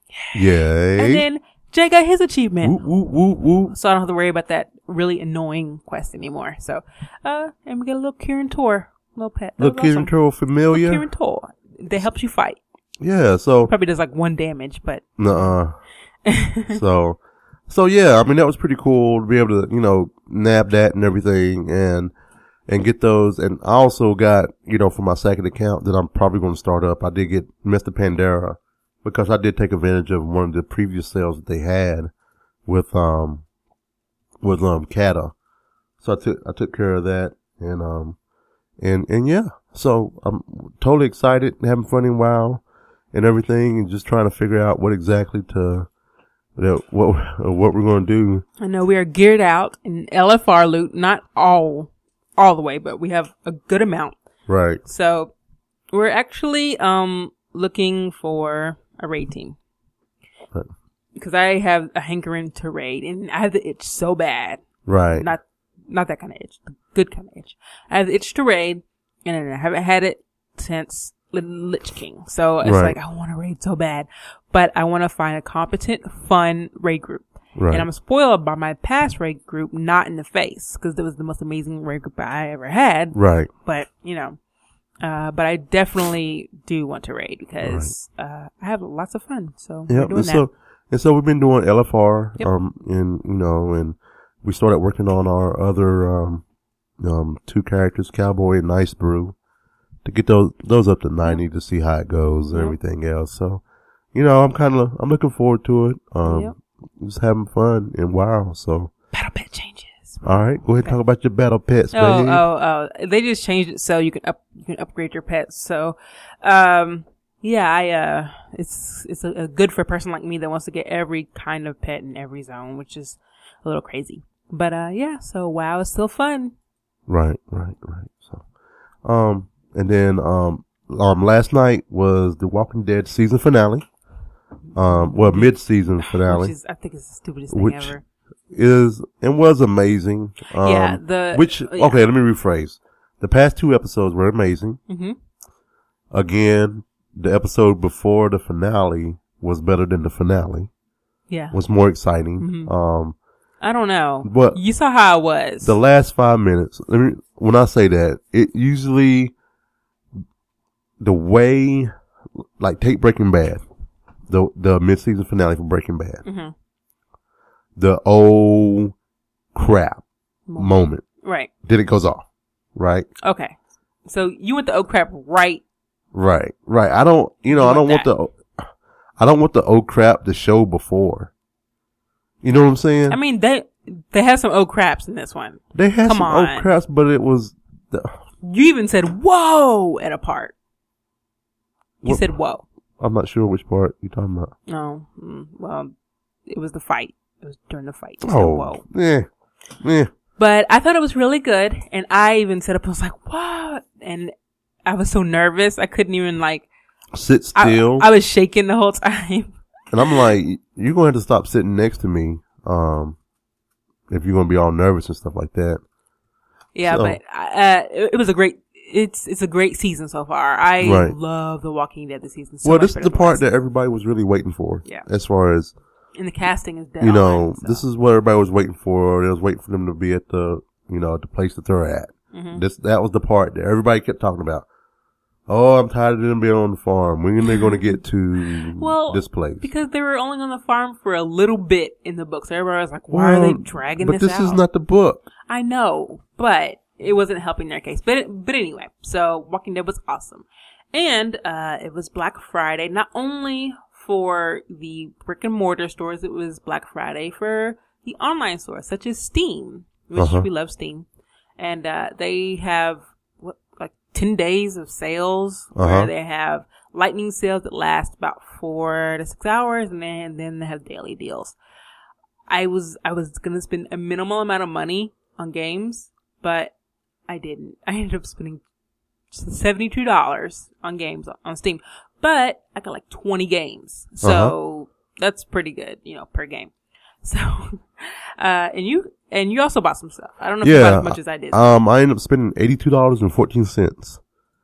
Speaker 2: Yay.
Speaker 1: And then Jay got his achievement.
Speaker 2: Woo, woo, woo, woo.
Speaker 1: So I don't have to worry about that really annoying quest anymore. So, uh, and we got a little Kirin Tor, little pet. That
Speaker 2: Look,
Speaker 1: was awesome.
Speaker 2: Kirin Tor familiar.
Speaker 1: Kirin Tor. That helps you fight.
Speaker 2: Yeah, so,
Speaker 1: Probably does like one damage, but.
Speaker 2: nuh-uh. so, so yeah, I mean, that was pretty cool to be able to, you know, nab that and everything and, and get those. And I also got, you know, for my second account that I'm probably going to start up, I did get Mister Pandera because I did take advantage of one of the previous sales that they had with, um, with, um, Kata. So I took, I took care of that and, um, and, and yeah, so I'm totally excited, having fun in WoW and everything and just trying to figure out what exactly to, that what what we're going to do.
Speaker 1: I know we are geared out in L F R loot, not all, all the way, but we have a good amount.
Speaker 2: Right.
Speaker 1: So we're actually, um, looking for a raid team.
Speaker 2: Right.
Speaker 1: Because I have a hankering to raid and I have the itch so bad.
Speaker 2: Right.
Speaker 1: Not, not that kind of itch, the good kind of itch. I have the itch to raid and I haven't had it since Lich King. So it's
Speaker 2: Right.
Speaker 1: like, I want to raid so bad, but I want to find a competent, fun raid group.
Speaker 2: Right.
Speaker 1: And I'm spoiled by my past raid group, not in the face, because it was the most amazing raid group I ever had.
Speaker 2: Right.
Speaker 1: But, you know, uh, but I definitely do want to raid because, uh, I have lots of fun. So we're
Speaker 2: Yep.
Speaker 1: doing
Speaker 2: And
Speaker 1: that.
Speaker 2: so, and so we've been doing L F R,
Speaker 1: Yep.
Speaker 2: um, and, you know, and we started working on our other, um, um, two characters, Cowboy and Nice Brew, to get those those up to ninety to see how it goes and
Speaker 1: Yep.
Speaker 2: everything else. So, you know, I'm kind of I'm looking forward to it. Um,
Speaker 1: Yep.
Speaker 2: just having fun and wow. So,
Speaker 1: Battle Pet changes.
Speaker 2: all right, go ahead and talk about your battle pets,
Speaker 1: Oh,
Speaker 2: baby.
Speaker 1: oh, oh! They just changed it so you can up, you can upgrade your pets. So, um, yeah, I uh, it's it's a, a good for a person like me that wants to get every kind of pet in every zone, which is a little crazy. But uh, yeah, so WoW is still fun.
Speaker 2: Right, right, right. So, um, and then um, um, last night was the Walking Dead season finale. Um, well, mid-season finale,
Speaker 1: Which is, I think, it's the stupidest thing
Speaker 2: which
Speaker 1: ever.
Speaker 2: is and was amazing. Um,
Speaker 1: Yeah, the-
Speaker 2: which
Speaker 1: uh, yeah.
Speaker 2: okay, let me rephrase. The past two episodes were amazing.
Speaker 1: Mm-hmm.
Speaker 2: Again, the episode before the finale was better than the finale.
Speaker 1: Yeah,
Speaker 2: Was more exciting.
Speaker 1: Mhm.
Speaker 2: Um,
Speaker 1: I don't know.
Speaker 2: But-
Speaker 1: You saw how it was.
Speaker 2: the last five minutes. Let me, when I say that, it usually the way, like take Breaking Bad, the the mid-season finale for Breaking Bad,
Speaker 1: hmm
Speaker 2: the oh crap moment.
Speaker 1: Right.
Speaker 2: Then it goes off. Right.
Speaker 1: Okay. So you went the oh crap right.
Speaker 2: Right. Right. I don't. You know.
Speaker 1: You
Speaker 2: I don't
Speaker 1: want
Speaker 2: want the. I don't want the oh crap the show before. You know what I'm saying?
Speaker 1: I mean, they they had some oh craps in this one.
Speaker 2: They had
Speaker 1: come
Speaker 2: some
Speaker 1: on.
Speaker 2: oh craps, but it was. The,
Speaker 1: You even said whoa at a part. You
Speaker 2: What-
Speaker 1: said whoa.
Speaker 2: I'm not sure which part you're talking about.
Speaker 1: No. Mm, well, it was the fight. It was during the fight. You said
Speaker 2: Oh,
Speaker 1: whoa.
Speaker 2: yeah, yeah.
Speaker 1: But I thought it was really good, and I even set up. I was like, "What?" And I was so nervous, I couldn't even like.
Speaker 2: Sit
Speaker 1: I,
Speaker 2: still,
Speaker 1: I was shaking the whole time.
Speaker 2: and I'm like, you're going to have to stop sitting next to me, um, if you're going to be all nervous and stuff like that.
Speaker 1: Yeah,
Speaker 2: So-
Speaker 1: but uh, it, it was a great. It's it's a great season so far. I
Speaker 2: Right.
Speaker 1: love The Walking Dead this season. So
Speaker 2: well,
Speaker 1: much
Speaker 2: this is
Speaker 1: better
Speaker 2: the
Speaker 1: than
Speaker 2: part
Speaker 1: last.
Speaker 2: that everybody was really waiting for.
Speaker 1: Yeah.
Speaker 2: As far as
Speaker 1: And the casting is dead
Speaker 2: you know,
Speaker 1: on, so.
Speaker 2: this is what everybody was waiting for. They was waiting for them to be at the, you know, the place that they're at.
Speaker 1: Mhm.
Speaker 2: This that was the part that everybody kept talking about. Oh, I'm tired of them being on the farm. When are they going to get to
Speaker 1: Well,
Speaker 2: this place?
Speaker 1: because they were only on the farm for a little bit in the book, so everybody was like, "Why are they
Speaker 2: Well,
Speaker 1: dragging
Speaker 2: But
Speaker 1: this,
Speaker 2: this
Speaker 1: out?"
Speaker 2: is not the book.
Speaker 1: I know, but it wasn't helping their case. But but anyway, so Walking Dead was awesome, and uh, it was Black Friday. Not only for the brick and mortar stores, it was Black Friday for the online stores, such as Steam, which
Speaker 2: Uh-huh.
Speaker 1: we love Steam, and uh, they have what like ten days of sales
Speaker 2: Uh-huh.
Speaker 1: where they have lightning sales that last about four to six hours, and then then they have daily deals. I was I was gonna spend a minimal amount of money on games, but I didn't. I ended up spending seventy-two dollars on games on Steam, but I got like twenty games, so
Speaker 2: Uh-huh.
Speaker 1: that's pretty good, you know, per game. So, uh, and you and you also bought some stuff. I don't know if you bought
Speaker 2: Yeah.
Speaker 1: as much as I did.
Speaker 2: Um, I ended up spending eighty-two dollars and fourteen cents.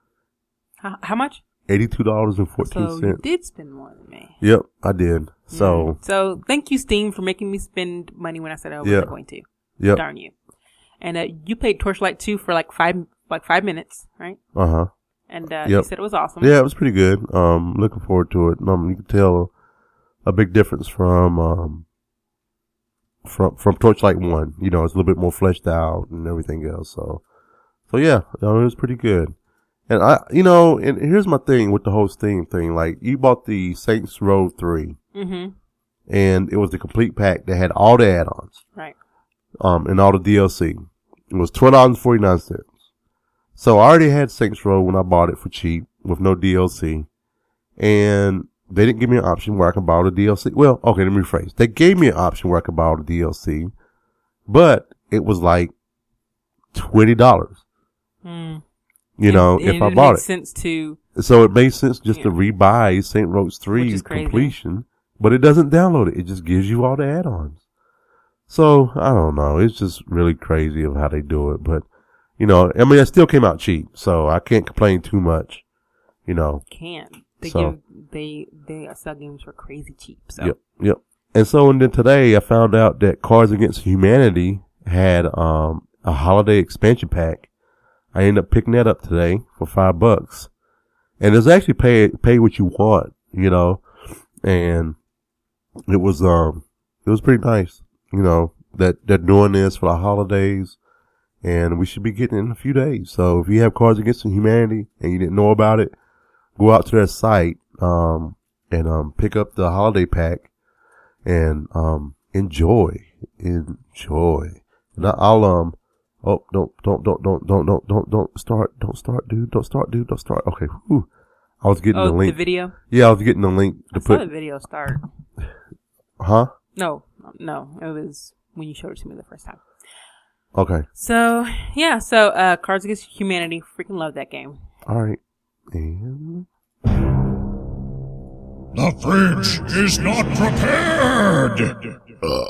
Speaker 1: how, how much?
Speaker 2: Eighty-two dollars and
Speaker 1: So
Speaker 2: fourteen
Speaker 1: you
Speaker 2: cents.
Speaker 1: did spend more than me.
Speaker 2: Yep, I did. So,
Speaker 1: Mm. so thank you, Steam, for making me spend money when I said I
Speaker 2: Yeah.
Speaker 1: wasn't going to.
Speaker 2: yep.
Speaker 1: Darn you. And uh, you played Torchlight two for like five like five minutes, right?
Speaker 2: Uh huh.
Speaker 1: And uh,
Speaker 2: Yep.
Speaker 1: you said it was awesome.
Speaker 2: Yeah, it was pretty good. Um, looking forward to it. Um, you can tell a big difference from um from from Torchlight One. You know, it's a little bit more fleshed out and everything else. So, so yeah, no, it was pretty good. And I, you know, and here's my thing with the whole Steam thing. Like, you bought the Saints Row three,
Speaker 1: Mm-hmm.
Speaker 2: and it was the complete pack that had all the add-ons,
Speaker 1: Right.
Speaker 2: um, and all the D L C. It was twelve dollars and forty-nine cents. So I already had Saints Row when I bought it for cheap with no D L C, and they didn't give me an option where I can buy all the D L C. Well, okay, let me rephrase. They gave me an option where I could buy all the D L C, but it was like twenty dollars.
Speaker 1: Mm.
Speaker 2: You know,
Speaker 1: And- and
Speaker 2: if I
Speaker 1: it
Speaker 2: bought
Speaker 1: makes
Speaker 2: it.
Speaker 1: sense to
Speaker 2: So it made sense just to
Speaker 1: Yeah.
Speaker 2: rebuy Saint Rose
Speaker 1: Which
Speaker 2: three
Speaker 1: is crazy.
Speaker 2: completion, but it doesn't download it. It just gives you all the add-ons. So, I don't know. It's just really crazy of how they do it. But, you know, I mean, it still came out cheap, so I can't complain too much, you know.
Speaker 1: can they
Speaker 2: So-
Speaker 1: give they they sell games for crazy cheap. So
Speaker 2: Yep, yep. And so, and then today I found out that Cards Against Humanity had um a holiday expansion pack. I ended up picking that up today for five bucks. And it's actually pay, pay what you want, you know, and it was, um, it was pretty nice, you know, that they're doing this for the holidays. and we should be getting it in a few days. So if you have Cards Against Humanity and you didn't know about it, go out to their site, um, and, um, pick up the holiday pack and, um, enjoy, enjoy. And I'll, um, oh, don't, don't, don't, don't, don't, don't, don't, don't start, don't start, dude, don't start, dude, don't start. Okay. Whew. I was getting
Speaker 1: oh,
Speaker 2: the link.
Speaker 1: the video?
Speaker 2: Yeah, I was getting the link to
Speaker 1: I
Speaker 2: put.
Speaker 1: saw the video start.
Speaker 2: Huh?
Speaker 1: No, no, it was when you showed it to me the first time.
Speaker 2: Okay.
Speaker 1: So, yeah, so, uh, Cards Against Humanity, freaking love that game.
Speaker 2: All right. And
Speaker 3: the fridge is not prepared.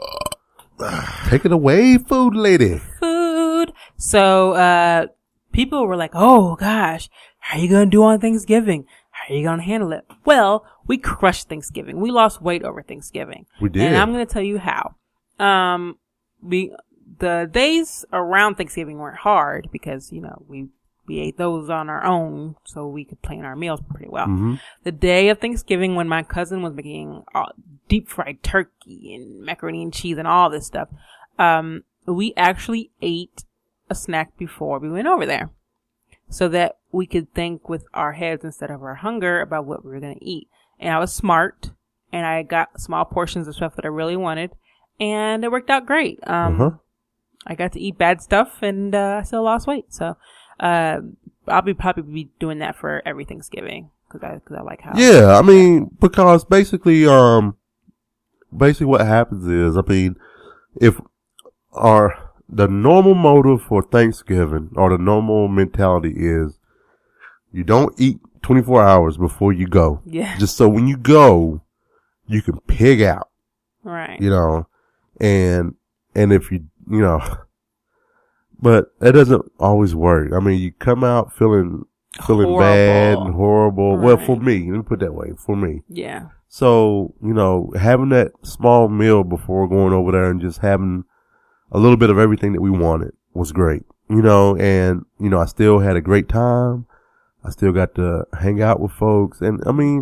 Speaker 2: Take it away, food lady.
Speaker 1: Food. So, uh, people were like, oh gosh, how are you going to do on Thanksgiving? How are you going to handle it? Well, we crushed Thanksgiving. We lost weight over Thanksgiving.
Speaker 2: We did.
Speaker 1: And I'm going to tell you how. Um, we, the days around Thanksgiving weren't hard because, you know, we, we ate those on our own so we could plan our meals pretty well.
Speaker 2: Mm-hmm.
Speaker 1: The day of Thanksgiving when my cousin was making uh, deep fried turkey and macaroni and cheese and all this stuff, um, we actually ate a snack before we went over there so that we could think with our heads instead of our hunger about what we were going to eat. And I was smart and I got small portions of stuff that I really wanted and it worked out great. Um,
Speaker 2: uh-huh.
Speaker 1: I got to eat bad stuff and, uh, I still lost weight. So, uh, I'll be probably be doing that for every Thanksgiving because I, cause I like how.
Speaker 2: Yeah. I mean, because basically, um, basically what happens is, I mean, if our, the normal motive for Thanksgiving or the normal mentality is you don't eat twenty-four hours before you go.
Speaker 1: Yeah.
Speaker 2: Just so when you go, you can pig out.
Speaker 1: Right.
Speaker 2: You know, and, and if you, you know, but that doesn't always work. I mean, you come out feeling, feeling
Speaker 1: Horrible.
Speaker 2: bad and horrible. Well,
Speaker 1: Right.
Speaker 2: for me, let me put it that way, for me.
Speaker 1: Yeah.
Speaker 2: So, you know, having that small meal before going over there and just having a little bit of everything that we wanted was great, you know, and, you know, I still had a great time. I still got to hang out with folks. And I mean,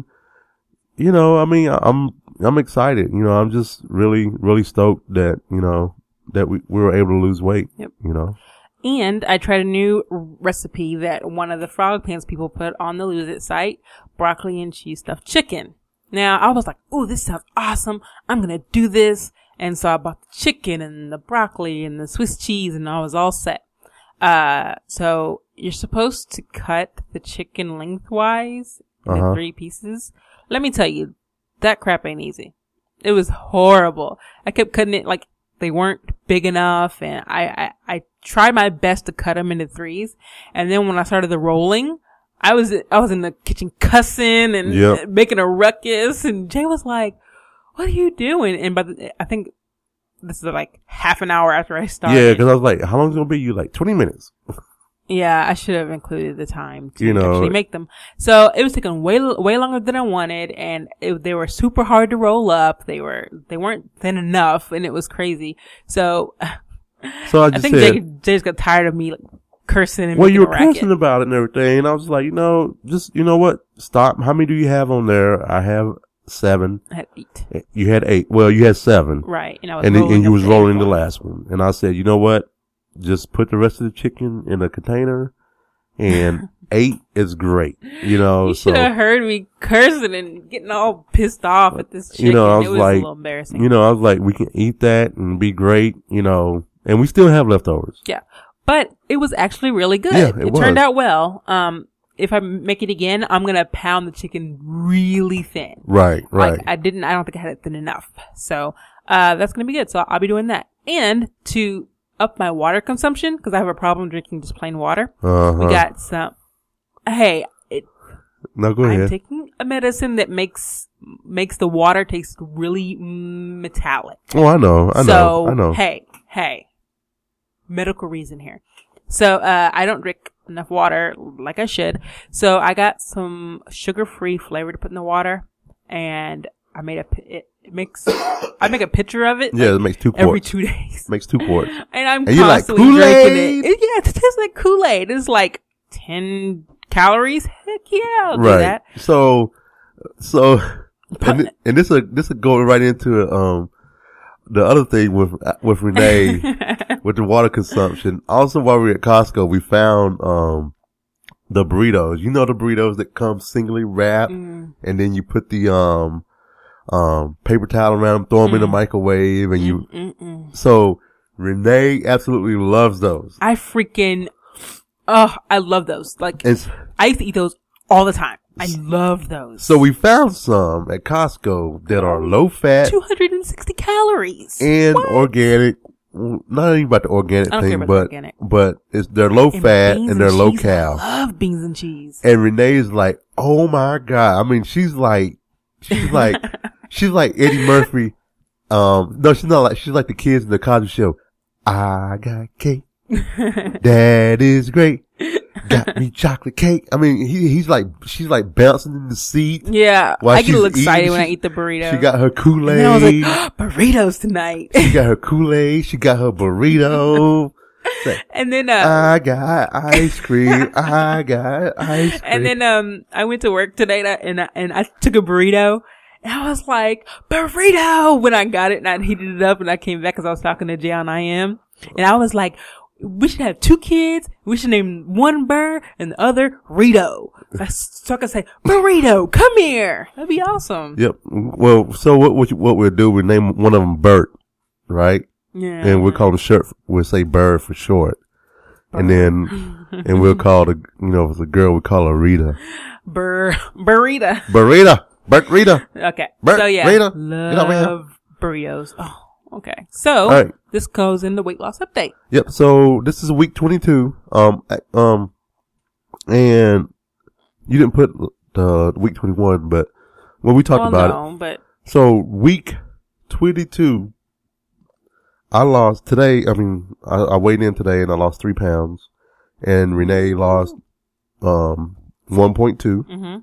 Speaker 2: you know, I mean, I'm, I'm excited. You know, I'm just really, really stoked that, you know, that we, we were able to lose weight,
Speaker 1: Yep.
Speaker 2: you know.
Speaker 1: And I tried a new recipe that one of the Frog Pants people put on the Lose It site, broccoli and cheese stuffed chicken. Now, I was like, ooh, this sounds awesome. I'm going to do this. And so I bought the chicken and the broccoli and the Swiss cheese and I was all set. Uh, so you're supposed to cut the chicken lengthwise into
Speaker 2: Uh-huh.
Speaker 1: three pieces. Let me tell you, that crap ain't easy. It was horrible. I kept cutting it like they weren't big enough and I, I, I tried my best to cut them into threes. And then when I started the rolling, I was, I was in the kitchen cussing and
Speaker 2: Yep.
Speaker 1: making a ruckus and Jay was like, what are you doing? And by the, I think this is like half an hour after I started.
Speaker 2: Yeah, because I was like, how long is it going to be? You like twenty minutes.
Speaker 1: Yeah, I should have included the time to
Speaker 2: You know.
Speaker 1: actually make them. So it was taking way way longer than I wanted, and it, they were super hard to roll up. They were they weren't thin enough, and it was crazy. So
Speaker 2: So I
Speaker 1: I
Speaker 2: just
Speaker 1: think
Speaker 2: said,
Speaker 1: Jay, Jay just got tired of me like, cursing and
Speaker 2: well,
Speaker 1: making
Speaker 2: you
Speaker 1: a
Speaker 2: were
Speaker 1: racket.
Speaker 2: cursing about it and everything. And I was like, you know, just, you know what? Stop. How many do you have on there? I have seven.
Speaker 1: I had eight,
Speaker 2: You had eight. Well, you had seven.
Speaker 1: right? And I was
Speaker 2: And,
Speaker 1: rolling
Speaker 2: and you
Speaker 1: up
Speaker 2: was
Speaker 1: the
Speaker 2: rolling
Speaker 1: eighth
Speaker 2: the
Speaker 1: one.
Speaker 2: last one. And I said, you know what? Just put the rest of the chicken in a container and eight is great. You know,
Speaker 1: You
Speaker 2: so,
Speaker 1: should have heard me cursing and getting all pissed off at this chicken.
Speaker 2: you know, I was,
Speaker 1: it was
Speaker 2: like,
Speaker 1: a little embarrassing.
Speaker 2: you know, I was like, we can eat that and be great, you know, and we still have leftovers.
Speaker 1: Yeah. But it was actually really good.
Speaker 2: Yeah, it
Speaker 1: turned
Speaker 2: was.
Speaker 1: out well. Um, if I make it again, I'm going to pound the chicken really thin.
Speaker 2: Right, right.
Speaker 1: Like I didn't, I don't think I had it thin enough. So, uh, that's going to be good. So I'll be doing that. And to up my water consumption, cause I have a problem drinking just plain water.
Speaker 2: uh-huh.
Speaker 1: We got some, hey, it,
Speaker 2: No, go
Speaker 1: I'm
Speaker 2: ahead.
Speaker 1: taking a medicine that makes, makes the water taste really metallic.
Speaker 2: Oh, I know. I know.
Speaker 1: So,
Speaker 2: I know.
Speaker 1: hey, hey, medical reason here. So, uh, I don't drink enough water like I should. So I got some sugar-free flavor to put in the water and I made a, pi- it, it makes, I make a picture of it.
Speaker 2: Yeah,
Speaker 1: like,
Speaker 2: it makes two quarts.
Speaker 1: every two days.
Speaker 2: Makes two quarts.
Speaker 1: And I'm
Speaker 2: And you're like,
Speaker 1: constantly drinking
Speaker 2: Kool-Aid?
Speaker 1: it. it. Yeah, it tastes like Kool-Aid. It's like ten calories. Heck yeah, I'll do
Speaker 2: Right.
Speaker 1: that.
Speaker 2: So, so, and, thi- and this will, this will go right into, um, the other thing with, with Renee, with the water consumption. Also, while we were at Costco, we found, um, the burritos. You know the burritos that come singly wrapped,
Speaker 1: Mm.
Speaker 2: and then you put the, um, um, paper towel around them, throw them
Speaker 1: Mm.
Speaker 2: in the microwave, and you,
Speaker 1: Mm-mm.
Speaker 2: so Renee absolutely loves those.
Speaker 1: I freaking, oh, I love those. Like,
Speaker 2: And
Speaker 1: I used to eat those all the time. I love those.
Speaker 2: so we found some at Costco that are low fat
Speaker 1: two hundred sixty calories.
Speaker 2: and
Speaker 1: What?
Speaker 2: organic. Not even about the organic
Speaker 1: I don't care
Speaker 2: thing,
Speaker 1: about the
Speaker 2: but,
Speaker 1: organic.
Speaker 2: but it's, they're low
Speaker 1: And
Speaker 2: fat
Speaker 1: beans
Speaker 2: and they're low
Speaker 1: cheese.
Speaker 2: cal.
Speaker 1: I love beans and cheese.
Speaker 2: And Renee's like, oh my God. I mean, she's like, she's like, she's like Eddie Murphy. Um, no, she's not like, she's like the kids in the Cosby Show. I got cake. That is great. Got me chocolate cake. I mean, he, he's like, she's like bouncing in the seat.
Speaker 1: Yeah,
Speaker 2: While
Speaker 1: I get a
Speaker 2: she's
Speaker 1: little excited
Speaker 2: eating,
Speaker 1: when I
Speaker 2: she-
Speaker 1: eat the burrito.
Speaker 2: She got her Kool-Aid.
Speaker 1: and then I was like, burritos tonight.
Speaker 2: She got her Kool-Aid. She got her burrito.
Speaker 1: and then, uh,
Speaker 2: I got ice cream. I got ice cream.
Speaker 1: and then, um, I went to work today and I, and I, and I took a burrito and I was like, burrito when I got it and I heated it up and I came back because I was talking to Jay on I M and I was like, we should have two kids. We should name one Burr and the other Rito. So I could say, burrito, come here. That'd be awesome.
Speaker 2: Yep. Well, so what, what, you- what we'll do, we name one of them Bert, right?
Speaker 1: Yeah.
Speaker 2: And we'll call the shirt, we'll say Bird for short. And then, and we'll call the, you know, if it's a girl, we call her Rita.
Speaker 1: Burr, burrito.
Speaker 2: Burrita! Bert Rita!
Speaker 1: Okay.
Speaker 2: Bur-
Speaker 1: so yeah,
Speaker 2: Rita, get over here.
Speaker 1: love burritos. Oh, okay. So
Speaker 2: All right.
Speaker 1: this goes in the weight loss update.
Speaker 2: Yep. So this is week twenty-two. Um, um, and you didn't put the week twenty-one, but when we talked
Speaker 1: well,
Speaker 2: about
Speaker 1: no,
Speaker 2: it.
Speaker 1: but
Speaker 2: So week twenty-two, I lost today. I mean, I, I weighed in today and I lost three pounds, and Renee lost um one point two.
Speaker 1: hmm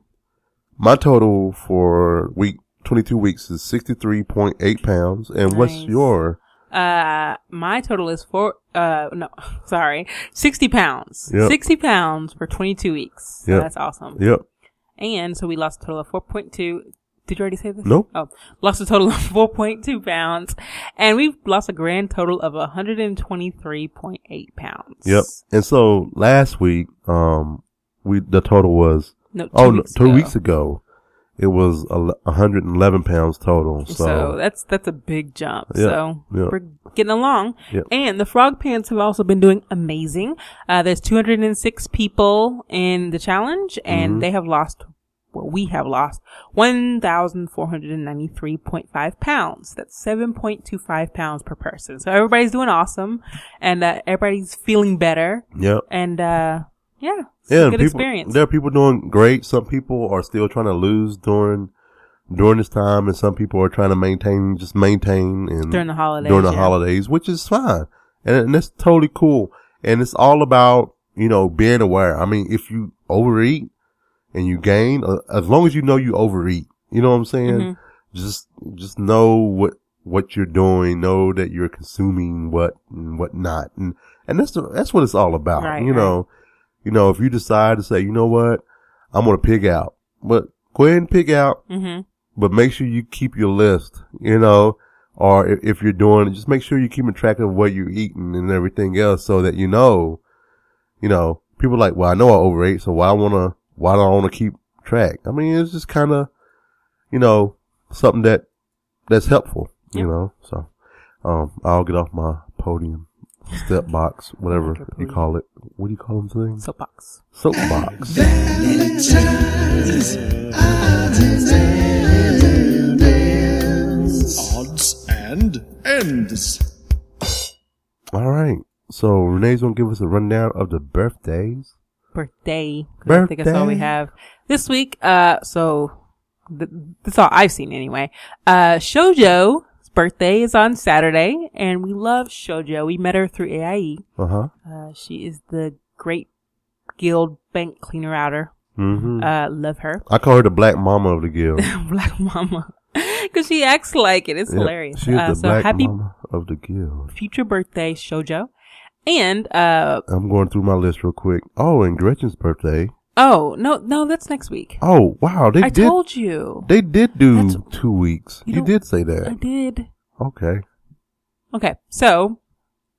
Speaker 2: My total for week twenty-two weeks is sixty-three point eight pounds. And what's
Speaker 1: Nice.
Speaker 2: your?
Speaker 1: uh, my total is four. Uh, no, sorry, sixty pounds.
Speaker 2: Yep.
Speaker 1: Sixty pounds for twenty-two weeks. So
Speaker 2: Yep.
Speaker 1: that's awesome.
Speaker 2: Yep.
Speaker 1: And so we lost a total of four point two. Did you already say this?
Speaker 2: Nope.
Speaker 1: Oh, lost a total of four point two pounds, and we've lost a grand total of one hundred twenty-three point eight pounds.
Speaker 2: Yep. And so last week, um, we the total was
Speaker 1: No, two
Speaker 2: oh no,
Speaker 1: weeks
Speaker 2: two
Speaker 1: ago.
Speaker 2: weeks ago, it was a one hundred eleven pounds total. So,
Speaker 1: So, that's that's a big jump.
Speaker 2: Yeah,
Speaker 1: So
Speaker 2: yeah.
Speaker 1: we're getting along.
Speaker 2: Yep.
Speaker 1: And the Frog Pants have also been doing amazing. Uh, there's two hundred six people in the challenge, and
Speaker 2: Mm-hmm.
Speaker 1: they have lost. Well, we have lost one thousand four hundred ninety-three point five pounds. That's seven point two five pounds per person. So everybody's doing awesome, and uh, everybody's feeling better.
Speaker 2: yep.
Speaker 1: And uh, yeah, it's
Speaker 2: Yeah,
Speaker 1: a
Speaker 2: and
Speaker 1: good
Speaker 2: people,
Speaker 1: experience.
Speaker 2: there are people doing great. Some people are still trying to lose during during this time, and some people are trying to maintain, just maintain, and
Speaker 1: During the holidays,
Speaker 2: during the
Speaker 1: yeah.
Speaker 2: holidays, which is fine, and, and that's totally cool. And it's all about, you know, being aware. I mean, if you overeat and you gain, uh, as long as you know you overeat, you know what I'm saying?
Speaker 1: Mhm.
Speaker 2: Just just know what what you're doing, know that you're consuming what and what not, and and that's the, that's what it's all about.
Speaker 1: Right,
Speaker 2: you
Speaker 1: right.
Speaker 2: know, you know, if you decide to say, you know what, I'm gonna pig out, but go ahead and pig out,
Speaker 1: Mm-hmm.
Speaker 2: but make sure you keep your list, you know, or if, if you're doing it, just make sure you're keeping track of what you're eating and everything else, so that you know, you know, people are like, well, I know I overate, so why I wanna, why do I wanna keep track? I mean, it's just kind of, you know, something that that's helpful, you
Speaker 1: Yep.
Speaker 2: know. So, um, I'll get off my podium, step box, whatever
Speaker 1: Like a
Speaker 2: you
Speaker 1: podium.
Speaker 2: call it. What do you call them things?
Speaker 1: Soapbox.
Speaker 2: Soapbox.
Speaker 3: Odds and ends.
Speaker 2: All right. So Renee's gonna give us a rundown of the birthdays.
Speaker 1: Birthday. 'Cause I think that's all we
Speaker 2: Birthday.
Speaker 1: have this week. Uh, so th- that's all I've seen anyway. Uh, Shoujo's birthday is on Saturday, and we love Shoujo. We met her through A I E.
Speaker 2: Uh huh.
Speaker 1: Uh, she is the great guild bank cleaner outer.
Speaker 2: Mm-hmm.
Speaker 1: Uh, love her.
Speaker 2: I call her the black mama of the guild.
Speaker 1: Black mama. Cause she acts like it. It's
Speaker 2: Yeah,
Speaker 1: hilarious.
Speaker 2: She is
Speaker 1: Uh,
Speaker 2: the
Speaker 1: so
Speaker 2: black
Speaker 1: happy
Speaker 2: mama of the guild.
Speaker 1: future birthday, Shoujo. And, uh,
Speaker 2: I'm going through my list real quick. Oh, and Gretchen's birthday.
Speaker 1: oh, no, no, that's next week.
Speaker 2: Oh, wow. They
Speaker 1: I
Speaker 2: did.
Speaker 1: told you.
Speaker 2: They did do
Speaker 1: That's-
Speaker 2: two weeks.
Speaker 1: You
Speaker 2: You,
Speaker 1: don't-
Speaker 2: did say
Speaker 1: I
Speaker 2: that.
Speaker 1: did.
Speaker 2: Okay.
Speaker 1: Okay, so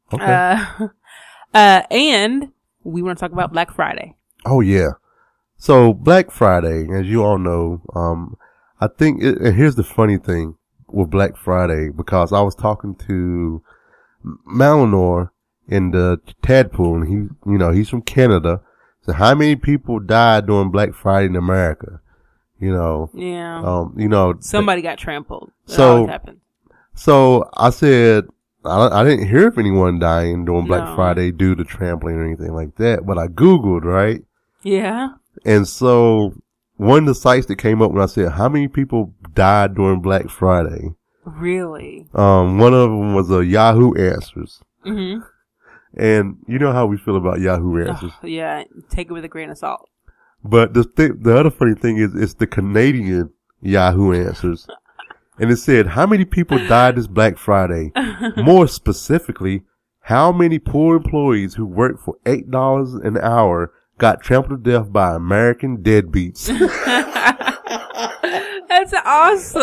Speaker 2: Okay.
Speaker 1: Uh, uh, and we want to talk about Black Friday.
Speaker 2: Oh yeah. So Black Friday, as you all know, um, I think, it, and here's the funny thing with Black Friday, because I was talking to Malinor in the Tadpool, and he, you know, he's from Canada. So how many people died during Black Friday in America? You know,
Speaker 1: Yeah.
Speaker 2: um, you know,
Speaker 1: Somebody got trampled. That
Speaker 2: So-
Speaker 1: always happens.
Speaker 2: so I said, I, I didn't hear of anyone dying during Black
Speaker 1: No.
Speaker 2: Friday due to trampling or anything like that, but I Googled, right?
Speaker 1: Yeah.
Speaker 2: And so one of the sites that came up when I said, how many people died during Black Friday?
Speaker 1: Really?
Speaker 2: Um, one of them was a Yahoo Answers.
Speaker 1: Mm-hmm.
Speaker 2: And you know how we feel about Yahoo Answers.
Speaker 1: Yeah. Take it with a grain of salt.
Speaker 2: But the th- the other funny thing is, it's the Canadian Yahoo Answers. And it said, how many people died this Black Friday? More specifically, how many poor employees who worked for eight dollars an hour got trampled to death by American deadbeats?
Speaker 1: That's awesome.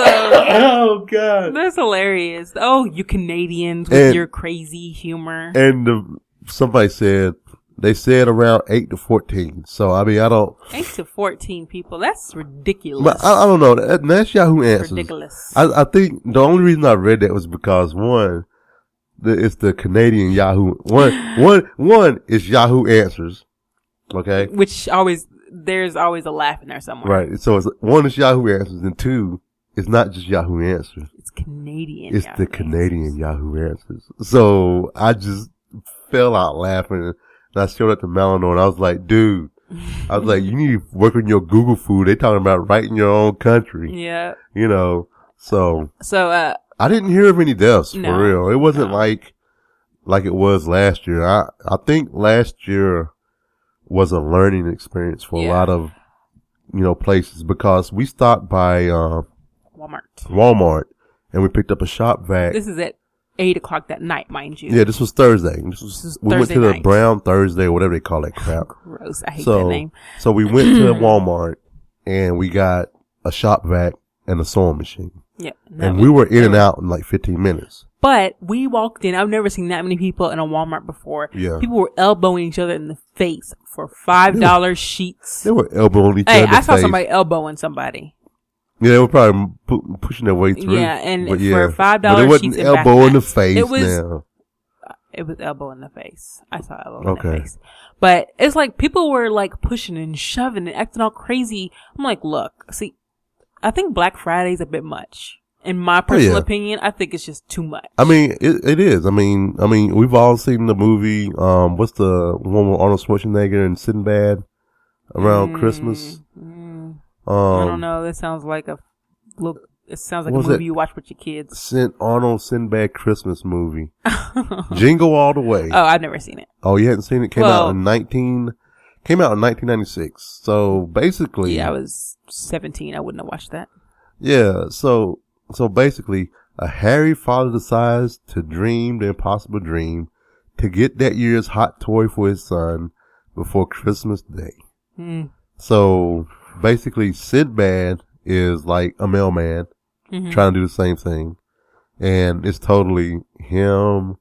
Speaker 2: Oh, God.
Speaker 1: That's hilarious. Oh, you Canadians with
Speaker 2: And-
Speaker 1: your crazy humor.
Speaker 2: And the, somebody said, they said around eight to fourteen. So, I mean, I don't,
Speaker 1: Eight to fourteen people. That's ridiculous.
Speaker 2: but I, I don't know. That, that's Yahoo Answers.
Speaker 1: ridiculous.
Speaker 2: I, I think the only reason I read that was because one, the, it's the Canadian Yahoo. One, one, one is Yahoo Answers. Okay.
Speaker 1: Which always, there's always a laugh in there somewhere.
Speaker 2: Right. So it's one is Yahoo Answers, and two, it's not just Yahoo Answers.
Speaker 1: It's Canadian.
Speaker 2: It's
Speaker 1: Yahoo
Speaker 2: the Canadian Yahoo Answers. So I just fell out laughing, and I showed it to Malinor, and I was like, dude, I was like, you need to work on your Google food. They talking about right in your own country.
Speaker 1: Yeah.
Speaker 2: You know. So
Speaker 1: So, uh,
Speaker 2: I didn't hear of any deaths,
Speaker 1: No.
Speaker 2: for real. It wasn't
Speaker 1: No.
Speaker 2: like, like it was last year. I, I think last year was a learning experience for
Speaker 1: Yeah.
Speaker 2: a lot of, you know, places, because we stopped by, uh,
Speaker 1: Walmart.
Speaker 2: Walmart and we picked up a shop vac.
Speaker 1: This is at eight o'clock that night, mind you.
Speaker 2: Yeah, this was Thursday. This was,
Speaker 1: This is
Speaker 2: we went
Speaker 1: Thursday
Speaker 2: to the
Speaker 1: night.
Speaker 2: Brown Thursday, or whatever they call that crap.
Speaker 1: Gross. I hate
Speaker 2: So,
Speaker 1: that name.
Speaker 2: so we went to Walmart and we got a shop vac and a sewing machine.
Speaker 1: Yeah.
Speaker 2: And we were in and out in like fifteen minutes.
Speaker 1: But we walked in. I've never seen that many people in a Walmart before.
Speaker 2: Yeah.
Speaker 1: People were elbowing each other in the face for five dollar sheets.
Speaker 2: They were elbowing each
Speaker 1: Hey,
Speaker 2: other in
Speaker 1: I
Speaker 2: the
Speaker 1: saw
Speaker 2: face.
Speaker 1: somebody elbowing somebody.
Speaker 2: Yeah, they were probably pu- pushing their way through.
Speaker 1: Yeah, and
Speaker 2: but
Speaker 1: for
Speaker 2: yeah.
Speaker 1: five
Speaker 2: But
Speaker 1: dollar
Speaker 2: it wasn't
Speaker 1: sheets and
Speaker 2: elbow in the
Speaker 1: backpacks.
Speaker 2: face
Speaker 1: It was-
Speaker 2: now.
Speaker 1: It was elbow in the face. I saw elbow in
Speaker 2: Okay.
Speaker 1: the face. But it's like people were like pushing and shoving and acting all crazy. I'm like, look, see, I think Black Friday's a bit much. In my personal
Speaker 2: yeah.
Speaker 1: opinion, I think it's just too much.
Speaker 2: I mean, it, it is. I mean, I mean, we've all seen the movie. Um, what's the one with Arnold Schwarzenegger and Sinbad around
Speaker 1: Mm,
Speaker 2: Christmas?
Speaker 1: mm,
Speaker 2: Um,
Speaker 1: I don't know. That sounds like a look. It sounds like a
Speaker 2: what was
Speaker 1: movie
Speaker 2: it?
Speaker 1: you watch with your kids.
Speaker 2: Sin, Arnold Sinbad Christmas movie. Jingle All the Way.
Speaker 1: Oh, I've never seen it.
Speaker 2: Oh, you hadn't seen it? Came
Speaker 1: Well-
Speaker 2: out in nineteen. Came out in nineteen ninety-six. So basically,
Speaker 1: Yeah, I was seventeen. I wouldn't have watched that.
Speaker 2: yeah. So so basically, a hairy father decides to dream the impossible dream to get that year's hot toy for his son before Christmas Day.
Speaker 1: Hmm.
Speaker 2: So basically, Sinbad is like a mailman
Speaker 1: Mhm.
Speaker 2: trying to do the same thing, and it's totally him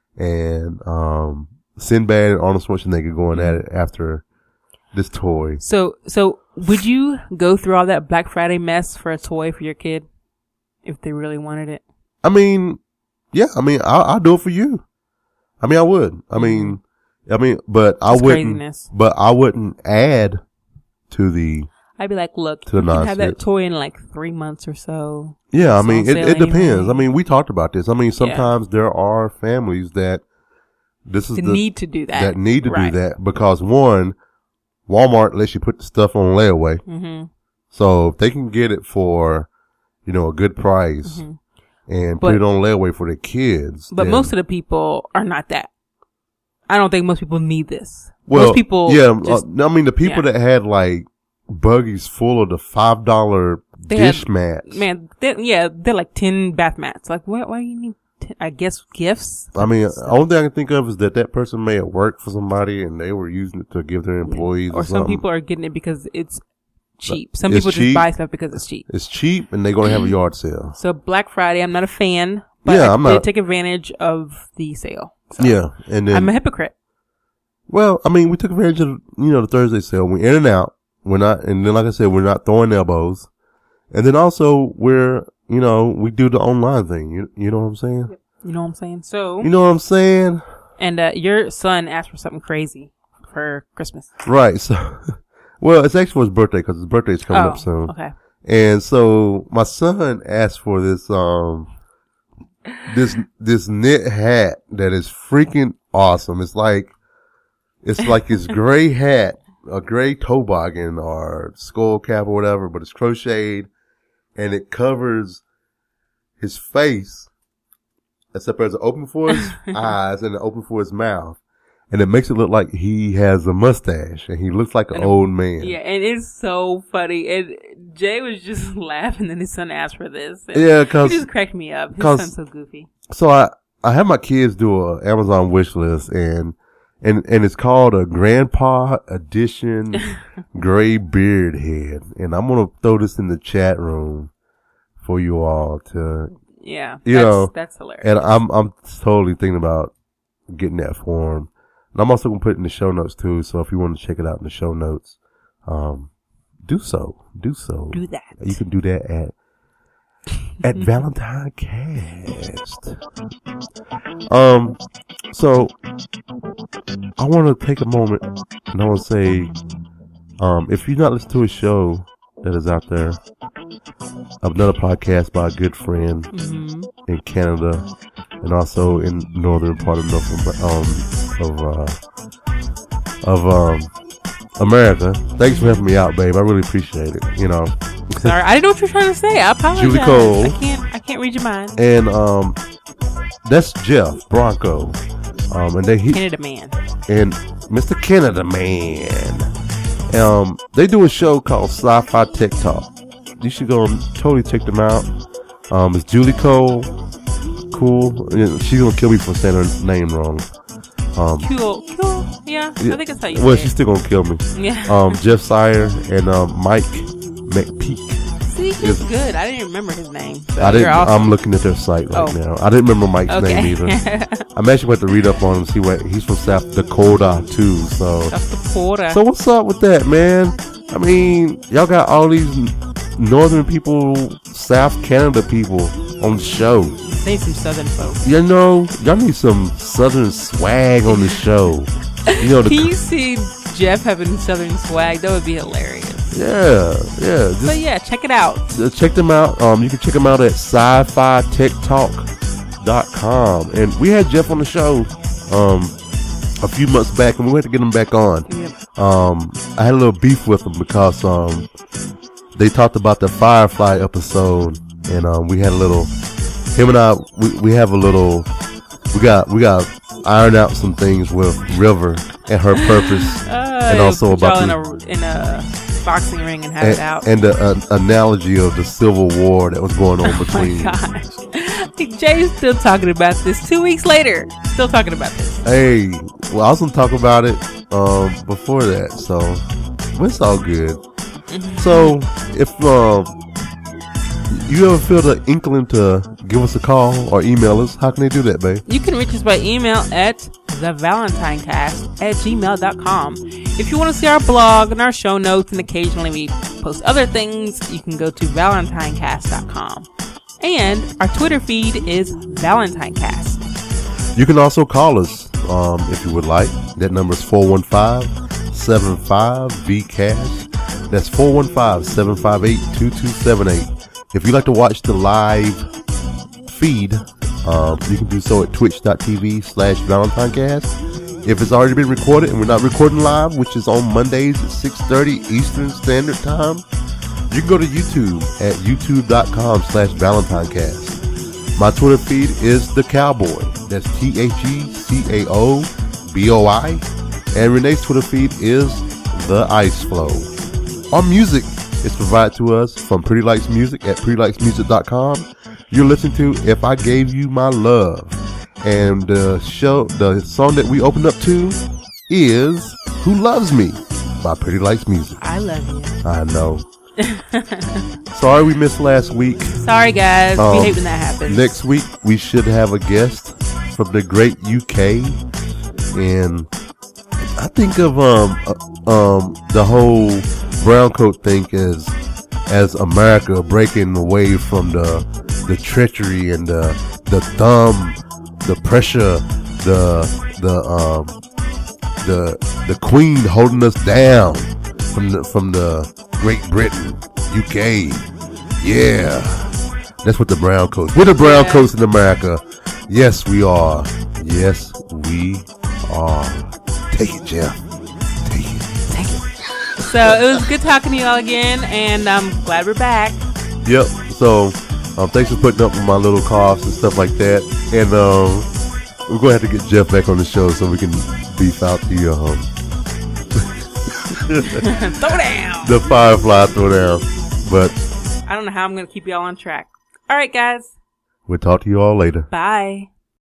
Speaker 2: and um Sinbad and Arnold Schwarzenegger going at it after this toy.
Speaker 1: So, so would you go through all that Black Friday mess for a toy for your kid if they really wanted it?
Speaker 2: I mean, yeah, I mean, I'll, I'll do it for you. I mean, I would. I mean, I mean, but I
Speaker 1: It's
Speaker 2: wouldn't.
Speaker 1: craziness.
Speaker 2: But I wouldn't add to the.
Speaker 1: I'd be like, look,
Speaker 2: To
Speaker 1: you
Speaker 2: the
Speaker 1: can have that
Speaker 2: nonsense.
Speaker 1: toy in like three months or so.
Speaker 2: Yeah, I
Speaker 1: It's
Speaker 2: mean,
Speaker 1: on
Speaker 2: it,
Speaker 1: sale
Speaker 2: it depends.
Speaker 1: anyway.
Speaker 2: I mean, we talked about this. I mean, sometimes there are families that this is
Speaker 1: They
Speaker 2: the
Speaker 1: need to do that.
Speaker 2: that need to
Speaker 1: Right.
Speaker 2: do that because one, Walmart lets you put the stuff on layaway.
Speaker 1: Mm-hmm.
Speaker 2: So if they can get it for, you know, a good price
Speaker 1: Mhm.
Speaker 2: and
Speaker 1: But-
Speaker 2: put it on layaway for the kids.
Speaker 1: But
Speaker 2: then-
Speaker 1: most of the people are not that. I don't think most people need this.
Speaker 2: well,
Speaker 1: most people,
Speaker 2: yeah,
Speaker 1: just,
Speaker 2: uh, I mean, the people
Speaker 1: yeah.
Speaker 2: that had like buggies full of the five dollar
Speaker 1: They
Speaker 2: dish
Speaker 1: had-
Speaker 2: mats.
Speaker 1: man, they're, yeah, they're like ten bath mats. Like, why, why do you need? ten, I guess gifts.
Speaker 2: I mean, the only thing I can think of is that that person may have worked for somebody and they were using it to give their employees or,
Speaker 1: Or some
Speaker 2: something.
Speaker 1: people are getting it because it's cheap. Some
Speaker 2: It's
Speaker 1: people
Speaker 2: cheap.
Speaker 1: just buy stuff because it's cheap.
Speaker 2: It's cheap and they're going to have a yard sale.
Speaker 1: So Black Friday, I'm not a fan, but
Speaker 2: Yeah,
Speaker 1: I
Speaker 2: I'm
Speaker 1: did
Speaker 2: not-
Speaker 1: take advantage of the sale. So
Speaker 2: Yeah, and then
Speaker 1: I'm a hypocrite.
Speaker 2: well, I mean, we took advantage of you know the Thursday sale. We're in and out. We're not, and then like I said, we're not throwing elbows. And then also we're you know we do the online thing. You you know what I'm saying?
Speaker 1: You know what I'm saying? So
Speaker 2: You know what I'm saying?
Speaker 1: and uh, your son asked for something crazy for Christmas.
Speaker 2: Right. So, well, it's actually for his birthday because his birthday is coming
Speaker 1: Oh,
Speaker 2: up soon.
Speaker 1: okay.
Speaker 2: And so my son asked for this, um, this, this knit hat that is freaking awesome. It's like, it's like his gray hat, a gray toboggan or skull cap or whatever, but it's crocheted and it covers his face, except there's an open for his eyes and an open for his mouth. And it makes it look like he has a mustache and he looks like an
Speaker 1: And-
Speaker 2: old man.
Speaker 1: Yeah, and it's so funny. And Jay was just laughing that his son asked for this. And
Speaker 2: Yeah,
Speaker 1: he
Speaker 2: cause,
Speaker 1: just cracked me up. His
Speaker 2: 'cause-
Speaker 1: son's so goofy.
Speaker 2: so I, I had my kids do a Amazon wish list and, and, and it's called a Grandpa Edition Gray Beard Head. And I'm going to throw this in the chat room for you all to,
Speaker 1: Yeah,
Speaker 2: You
Speaker 1: that's,
Speaker 2: know,
Speaker 1: that's hilarious.
Speaker 2: and I'm, I'm totally thinking about getting that for him. And I'm also going to put it in the show notes too. So if you want to check it out in the show notes, um, do so, do so.
Speaker 1: Do that.
Speaker 2: You can do that at, at Valentine Cast. Um, so I want to take a moment and I want to say, um, if you're not listening to a show that is out there, another podcast by a good friend
Speaker 1: Mm-hmm.
Speaker 2: in Canada and also in northern part of North, um, of, uh, of, um, America. Thanks for helping me out, babe. I really appreciate it, you know.
Speaker 1: Sorry, I didn't know what you were trying to say. I apologize.
Speaker 2: Julie Cole.
Speaker 1: I can't. I can't read your mind.
Speaker 2: And, um, that's Jeff Bronco. Um, and they, he,
Speaker 1: Canada man.
Speaker 2: and Mister Canada Man. Um, they do a show called Sci-Fi Tech Talk. You should go and totally check them out. Um, it's Julie Cole. Cool. She's gonna kill me for saying her name wrong. Um,
Speaker 1: Cool. Cool. Yeah,
Speaker 2: yeah,
Speaker 1: I think that's how you
Speaker 2: well,
Speaker 1: say
Speaker 2: she's
Speaker 1: it.
Speaker 2: still gonna kill me.
Speaker 1: Yeah.
Speaker 2: Um, Jeff Sire and um, Mike McPeak.
Speaker 1: See, he's
Speaker 2: is-
Speaker 1: good. I didn't remember his name. So
Speaker 2: I didn't.
Speaker 1: You're awesome.
Speaker 2: I'm looking at their site right
Speaker 1: Oh.
Speaker 2: now. I didn't remember Mike's
Speaker 1: Okay.
Speaker 2: name either. I'm actually going to read up on him. See what he's from South Dakota too. So.
Speaker 1: South Dakota.
Speaker 2: So what's up with that, man? I mean, y'all got all these n- northern people, South Canada people on the show.
Speaker 1: Say some southern folks.
Speaker 2: You know, y'all need some southern swag on the show. You know, the
Speaker 1: Can you see Jeff having southern swag? That would be hilarious.
Speaker 2: yeah, yeah. Just
Speaker 1: But yeah, check it out.
Speaker 2: uh, check them out. Um, you can check them out at sci fi tech talk dot com. And we had Jeff on the show, um, a few months back, and we had to get him back on.
Speaker 1: Yep.
Speaker 2: Um, I had a little beef with them because um, they talked about the Firefly episode, and um, we had a little. Him and I, we, we have a little. We got we got iron out some things with River and her purpose,
Speaker 1: Uh,
Speaker 2: and also
Speaker 1: put y'all
Speaker 2: about
Speaker 1: in a, in a boxing ring and have
Speaker 2: and,
Speaker 1: it out.
Speaker 2: and the uh, analogy of the Civil War that was going on
Speaker 1: Oh
Speaker 2: between.
Speaker 1: my gosh. Jay's still talking about this two weeks later. Still talking about this.
Speaker 2: Hey, well, I was gonna talk about it um, before that, so it's all good. So, if um, you ever feel the inkling to give us a call or email us, how can they do that, babe?
Speaker 1: You can reach us by email at the valentinecast at gmail dot com. If you want to see our blog and our show notes, and occasionally we post other things, you can go to valentinecast dot com. And our Twitter feed is ValentineCast.
Speaker 2: You can also call us um, if you would like. That number is four one five, seven five, V C A S. That's four one five, seven five eight, two two seven eight. If you'd like to watch the live feed, um, you can do so at twitch.tv slash ValentineCast. If it's already been recorded and we're not recording live, which is on Mondays at six thirty Eastern Standard Time, you can go to YouTube at youtube.com slash ValentineCast. My Twitter feed is The Cowboy. That's T H E C A O B O I. And Renee's Twitter feed is The Ice Flow. Our music is provided to us from Pretty Lights Music at pretty lights music dot com. You're listening to If I Gave You My Love. And the show, the song that we opened up to is Who Loves Me by Pretty Lights Music.
Speaker 1: I love you.
Speaker 2: I know. Sorry we missed last week.
Speaker 1: Sorry, guys.
Speaker 2: Um,
Speaker 1: we hate when that happens.
Speaker 2: Next week we should have a guest. from the great U K, and I think of um uh, um the whole brown coat thing as as America breaking away from the the treachery and the the thumb, the pressure, the the um the the Queen holding us down from the from the Great Britain, U K. Yeah, that's what the brown coats. We're the brown
Speaker 1: Yeah.
Speaker 2: coats in America. Yes, we are. Yes, we are. Take it, Jeff. Take it.
Speaker 1: Take it. So it was good talking to you all again, and I'm glad we're back.
Speaker 2: Yep. So, um, thanks for putting up with my little coughs and stuff like that. And um, we're gonna have to get Jeff back on the show so we can beef out the um
Speaker 1: Throw down.
Speaker 2: the Firefly throwdown. But
Speaker 1: I don't know how I'm going to keep y'all on track. All right, guys.
Speaker 2: we'll talk to you all later.
Speaker 1: Bye.